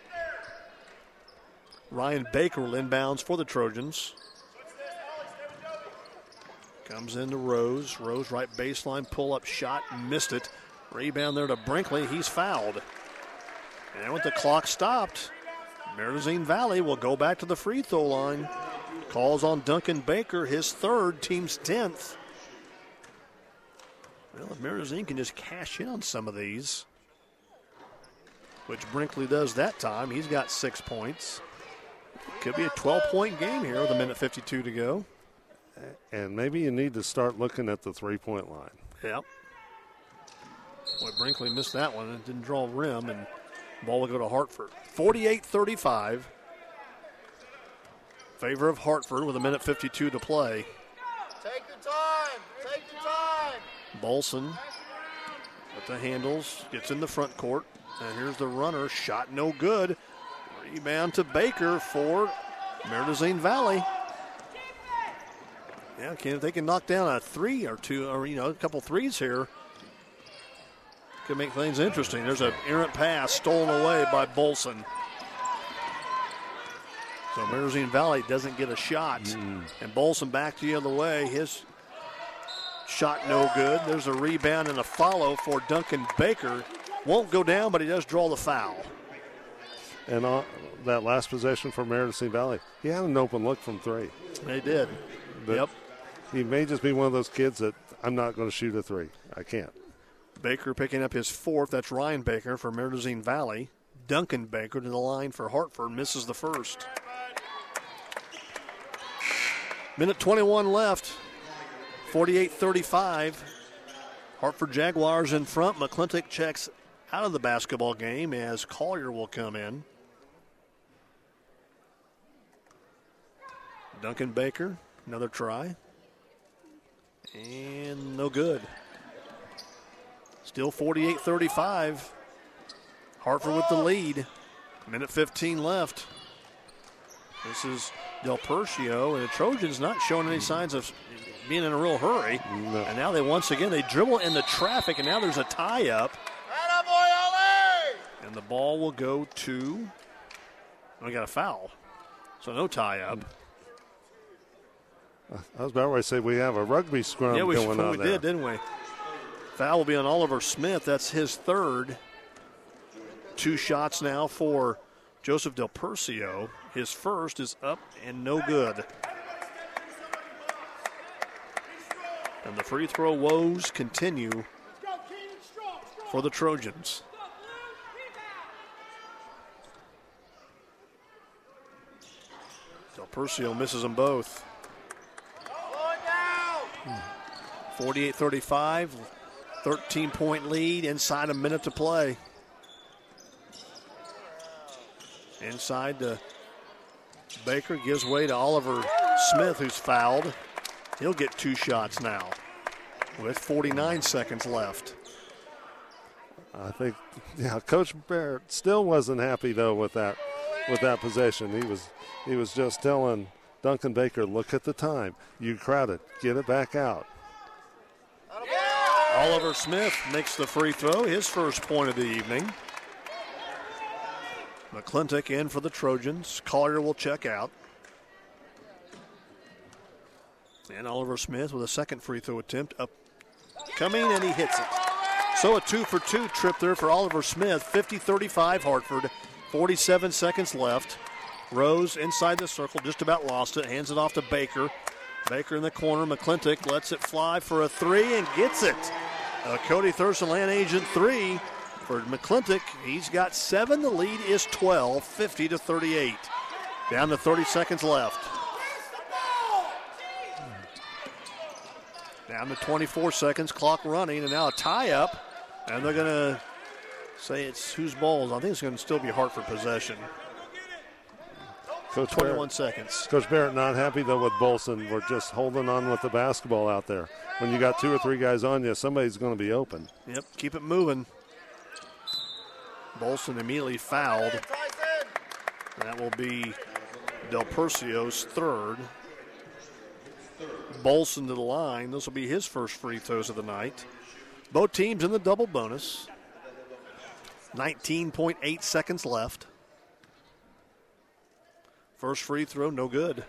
B: Ryan Baker will inbounds for the Trojans. Comes into Rose. Rose right baseline, pull-up shot, missed it. Rebound there to Brinkley. He's fouled. And with the clock stopped, Marinazine Valley will go back to the free throw line. Calls on Duncan Baker, his third, team's 10th. Well, if Marinazine can just cash in on some of these, which Brinkley does that time, he's got 6 points. Could be a 12-point game here with a minute 52 to go.
C: And maybe you need to start looking at the three-point line.
B: Yep. Boy, Brinkley missed that one and didn't draw rim, and ball will go to Hartford. 48-35. Favor of Hartford with a minute 52 to play.
P: Take the time. Take the time.
B: Bolson with the handles, gets in the front court. And here's the runner, shot no good. Rebound to Baker for Marinazine Valley. Yeah, if they can knock down a three or two, or a couple threes here, could make things interesting. There's an errant pass stolen away by Bolson. So Marinazine Valley doesn't get a shot. And Bolson back the other way. His shot no good. There's a rebound and a follow for Duncan Baker. Won't go down, but he does draw the foul.
C: And that last possession for Marinazine Valley, he had an open look from three.
B: They did.
C: But
B: yep.
C: He may just be one of those kids that I'm not going to shoot a three. I can't.
B: Baker picking up his fourth. That's Ryan Baker for Marinazine Valley. Duncan Baker to the line for Hartford. Misses the first. Minute 21 left. 48-35. Hartford Jaguars in front. McClintock checks out of the basketball game as Collier will come in. Duncan Baker, another try. And no good. Still 48-35. Hartford with the lead. Minute 15 left. This is Del Percio, and the Trojans not showing any signs of being in a real hurry.
C: No.
B: And now they dribble into traffic, and now there's a tie-up. And the ball will go to, we got a foul. So no tie-up.
C: I was about ready to say we have a rugby scrum going on there.
B: We did, didn't we? Foul will be on Oliver Smith. That's his third. 2 shots now for Joseph Del Percio. His first is up and no good. And the free throw woes continue for the Trojans. Del Percio misses them both. 48-35, 13-point lead, inside a minute to play. Inside to Baker, gives way to Oliver Smith, who's fouled. He'll get 2 shots now with 49 seconds left.
C: I think, Coach Barrett still wasn't happy though with that possession. He was just telling Duncan Baker, look at the time. You crowded, get it back out.
B: Oliver Smith makes the free throw, his first point of the evening. McClintock in for the Trojans. Collier will check out. And Oliver Smith with a second free throw attempt up coming, and he hits it. So a 2-for-2 trip there for Oliver Smith. 50-35 Hartford. 47 seconds left. Rose inside the circle, just about lost it. Hands it off to Baker. Baker in the corner. McClintock lets it fly for a 3 and gets it. Cody Thurston, land agent 3 for McClintock. He's got 7. The lead is 12, 50-38. Down to 30 seconds left. Down to 24 seconds, clock running, and now a tie-up. And they're going to say it's whose ball. I think it's going to still be Hartford possession.
C: Coach
B: 21
C: Barrett,
B: seconds.
C: Coach Barrett not happy, though, with Bolson. We're just holding on with the basketball out there. When you got 2 or 3 guys on you, somebody's going to be open.
B: Yep, keep it moving. Bolson immediately fouled. That will be Del Percio's third. Bolson to the line. This will be his first free throws of the night. Both teams in the double bonus. 19.8 seconds left. First free throw, no good.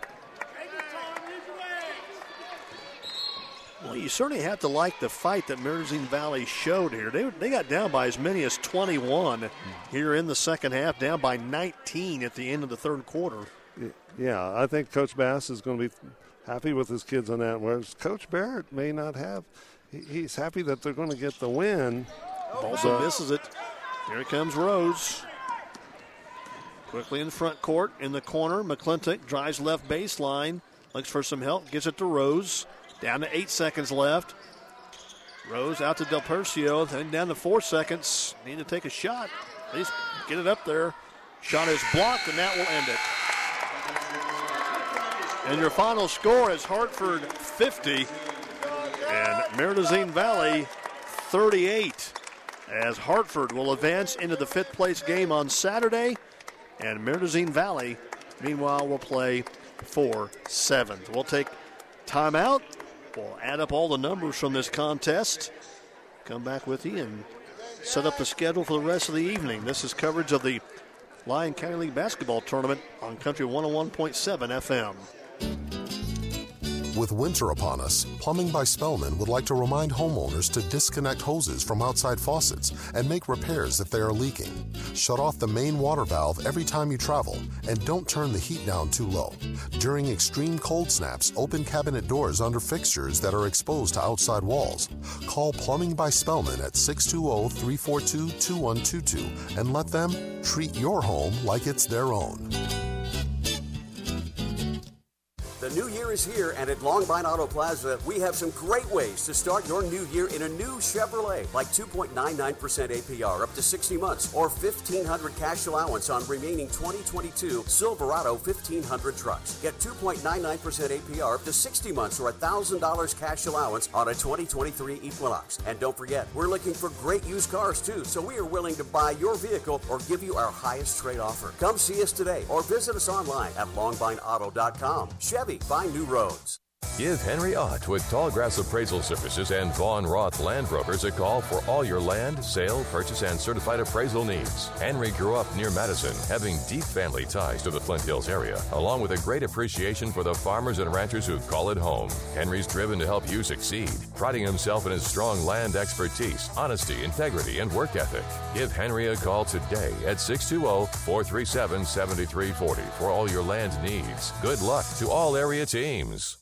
B: Well, you certainly have to like the fight that Mauritine Valley showed here. They got down by as many as 21 here in the second half, down by 19 at the end of the third quarter.
C: Yeah, I think Coach Bass is going to be happy with his kids on that, whereas Coach Barrett may not have. He's happy that they're going to get the win.
B: Bolson misses it. Here comes Rose. Quickly in front court, in the corner. McClintock drives left baseline, looks for some help, gives it to Rose. Down to 8 seconds left. Rose out to Del Percio, then down to 4 seconds. Need to take a shot. At least get it up there. Shot is blocked, and that will end it. And your final score is Hartford 50 and Mauritine Valley 38. As Hartford will advance into the fifth place game on Saturday, and Mauritine Valley, meanwhile, will play for seventh. We'll take timeout. We'll add up all the numbers from this contest, come back with you, and set up the schedule for the rest of the evening. This is coverage of the Lyon County League Basketball Tournament on Country 101.7 FM.
S: With winter upon us, Plumbing by Spellman would like to remind homeowners to disconnect hoses from outside faucets and make repairs if they are leaking. Shut off the main water valve every time you travel, and don't turn the heat down too low. During extreme cold snaps, open cabinet doors under fixtures that are exposed to outside walls. Call Plumbing by Spellman at 620-342-2122 and let them treat your home like it's their own.
T: The new year is here, and at Longbine Auto Plaza, we have some great ways to start your new year in a new Chevrolet, like 2.99% APR up to 60 months, or $1,500 cash allowance on remaining 2022 Silverado 1500 trucks. Get 2.99% APR up to 60 months, or $1,000 cash allowance on a 2023 Equinox. And don't forget, we're looking for great used cars too, so we are willing to buy your vehicle or give you our highest trade offer. Come see us today, or visit us online at longbineauto.com. Chevy, find new roads.
U: Give Henry Ott with Tallgrass Appraisal Services and Vaughn Roth Land Brokers a call for all your land, sale, purchase, and certified appraisal needs. Henry grew up near Madison, having deep family ties to the Flint Hills area, along with a great appreciation for the farmers and ranchers who call it home. Henry's driven to help you succeed, priding himself in his strong land expertise, honesty, integrity, and work ethic. Give Henry a call today at 620-437-7340 for all your land needs. Good luck to all area teams.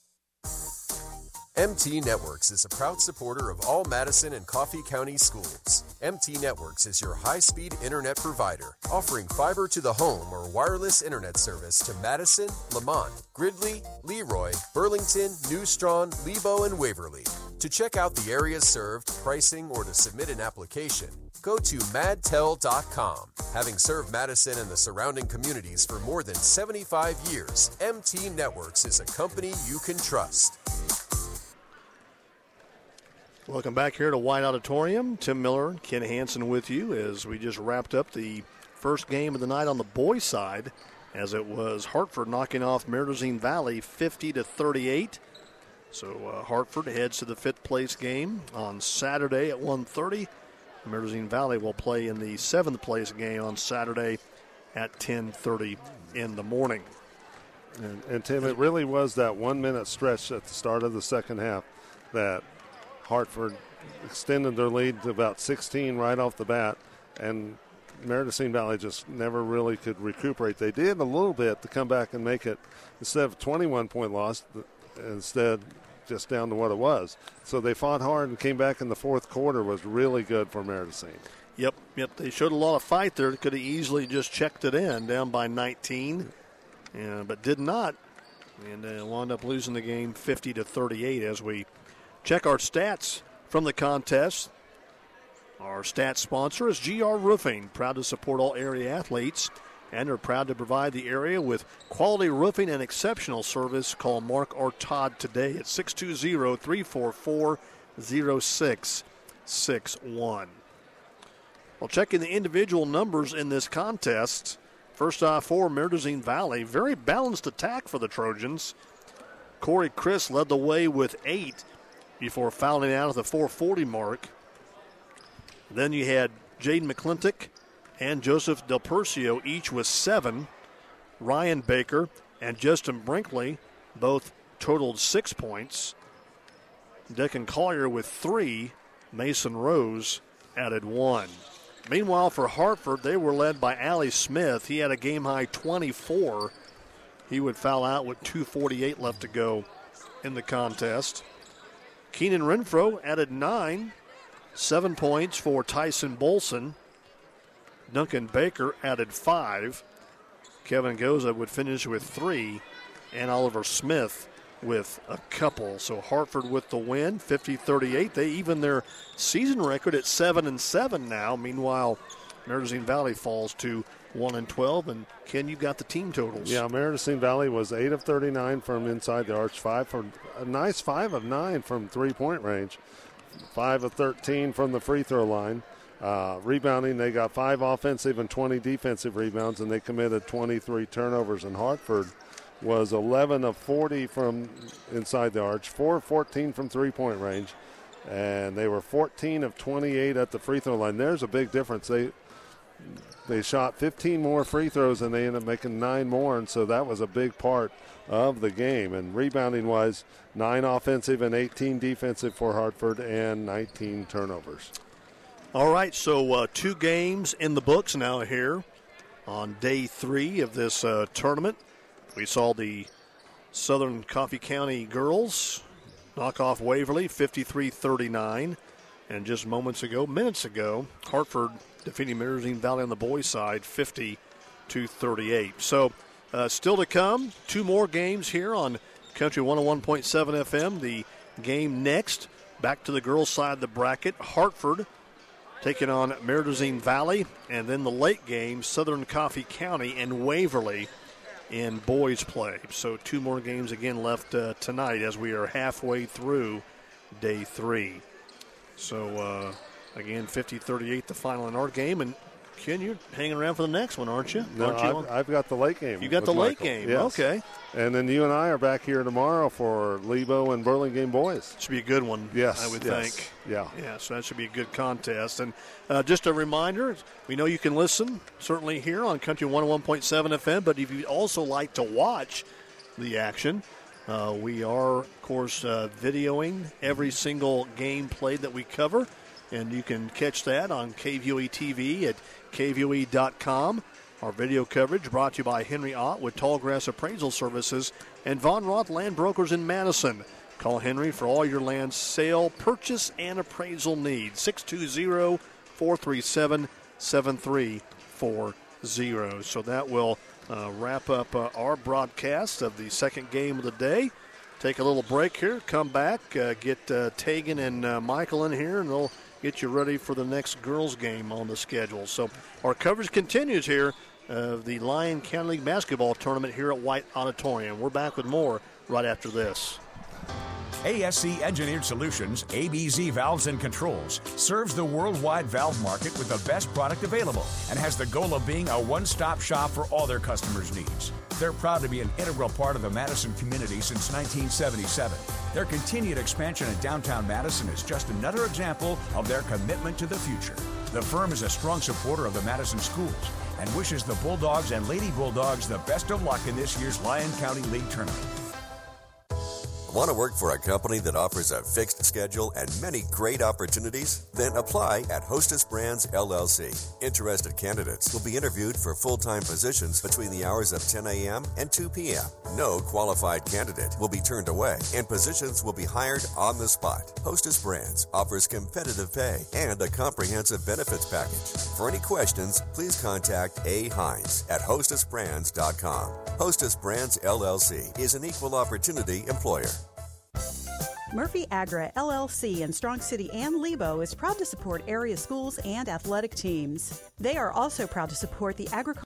V: MT Networks is a proud supporter of all Madison and Coffee County schools. MT Networks is your high-speed internet provider, offering fiber to the home or wireless internet service to Madison, Lamont, Gridley, Leroy, Burlington, New Strawn, Lebo, and Waverly. To check out the areas served, pricing, or to submit an application, go to madtel.com. Having served Madison and the surrounding communities for more than 75 years, MT Networks is a company you can trust.
B: Welcome back here to White Auditorium. Tim Miller, Ken Hansen with you as we just wrapped up the first game of the night on the boys' side, as it was Hartford knocking off Mauritine Valley 50-38. So Hartford heads to the fifth place game on Saturday at 1:30. Mauritine Valley will play in the seventh place game on Saturday at 10:30 in the morning.
C: And Tim, it really was that 1 minute stretch at the start of the second half that Hartford extended their lead to about 16 right off the bat, and Mauritine Valley just never really could recuperate. They did a little bit to come back and make it, instead of a 21-point loss, instead just down to what it was. So they fought hard and came back in the fourth quarter, was really good for Mauritine.
B: Yep. They showed a lot of fight there. Could have easily just checked it in, down by 19, but did not, and wound up losing the game 50-38 as we check our stats from the contest. Our stats sponsor is GR Roofing, proud to support all area athletes, and are proud to provide the area with quality roofing and exceptional service. Call Mark or Todd today at 620-344-0661. Well, checking the individual numbers in this contest, first off for Mauritine Valley, very balanced attack for the Trojans. Corey Chris led the way with 8 before fouling out at the 4:40 mark. Then you had Jaden McClintock and Joseph Del Percio, each with 7. Ryan Baker and Justin Brinkley both totaled 6 points. Declan Collier with 3. Mason Rose added 1. Meanwhile, for Hartford, they were led by Allie Smith. He had a game-high 24. He would foul out with 2:48 left to go in the contest. Keenan Renfro added 9. 7 points for Tyson Bolson. Duncan Baker added 5. Kevin Goza would finish with 3. And Oliver Smith with a couple. So Hartford with the win, 50-38. They even their season record at 7-7 now. Meanwhile, Maritime Valley falls to 1-12. And Ken, you got the team totals.
C: Yeah, Maritime Valley was 8 of 39 from inside the arch, 5 of 9 from three-point range, 5 of 13 from the free throw line. Rebounding, they got 5 offensive and 20 defensive rebounds, and they committed 23 turnovers. And Hartford was 11 of 40 from inside the arch, 4 of 14 from three-point range, and they were 14 of 28 at the free throw line. There's a big difference. They shot 15 more free throws, and they ended up making 9 more, and so that was a big part of the game. And rebounding-wise, 9 offensive and 18 defensive for Hartford, and 19 turnovers.
B: All right, so 2 games in the books now here on day 3 of this tournament. We saw the Southern Coffee County girls knock off Waverly 53-39. And just minutes ago, Hartford defeating Maritime Valley on the boys' side 50-38. So still to come, 2 more games here on Country 101.7 FM. The game next, back to the girls' side of the bracket. Hartford taking on Maritime Valley. And then the late game, Southern Coffee County and Waverly in boys play. So 2 more games again left tonight as we are halfway through day 3. So again, 50-38 the final in our game. And Ken, you're hanging around for the next one, aren't you?
C: No, I've got the late game.
B: You got the late game,
C: yes.
B: Okay.
C: And then you and I are back here tomorrow for Lebo and Burlingame boys.
B: Should be a good one,
C: yes,
B: I would think.
C: Yeah.
B: Yeah, so that should be a good contest. And just a reminder, we know you can listen, certainly here on Country 101.7 FM, but if you'd also like to watch the action, we are, of course, videoing every single game played that we cover, and you can catch that on KVOE TV at KVOE.com. Our video coverage brought to you by Henry Ott with Tallgrass Appraisal Services and Von Roth Land Brokers in Madison. Call Henry for all your land sale, purchase, and appraisal needs. 620-437-7340. So that will wrap up our broadcast of the second game of the day. Take a little break here, come back, get Tegan and Michael in here, and they'll get you ready for the next girls' game on the schedule. So our coverage continues here of the Lyon County League basketball tournament here at White Auditorium. We're back with more right after this.
A: ASC Engineered Solutions, ABZ Valves and Controls, serves the worldwide valve market with the best product available and has the goal of being a one-stop shop for all their customers' needs. They're proud to be an integral part of the Madison community since 1977. Their continued expansion in downtown Madison is just another example of their commitment to the future. The firm is a strong supporter of the Madison schools and wishes the Bulldogs and Lady Bulldogs the best of luck in this year's Lyon County League tournament.
D: Want to work for a company that offers a fixed schedule and many great opportunities? Then apply at Hostess Brands, LLC. Interested candidates will be interviewed for full-time positions between the hours of 10 a.m. and 2 p.m. No qualified candidate will be turned away, and positions will be hired on the spot. Hostess Brands offers competitive pay and a comprehensive benefits package. For any questions, please contact A. Hines at hostessbrands.com. Hostess Brands, LLC is an equal opportunity employer.
W: Murphy Agra, LLC in Strong City and Lebo is proud to support area schools and athletic teams. They are also proud to support the agriculture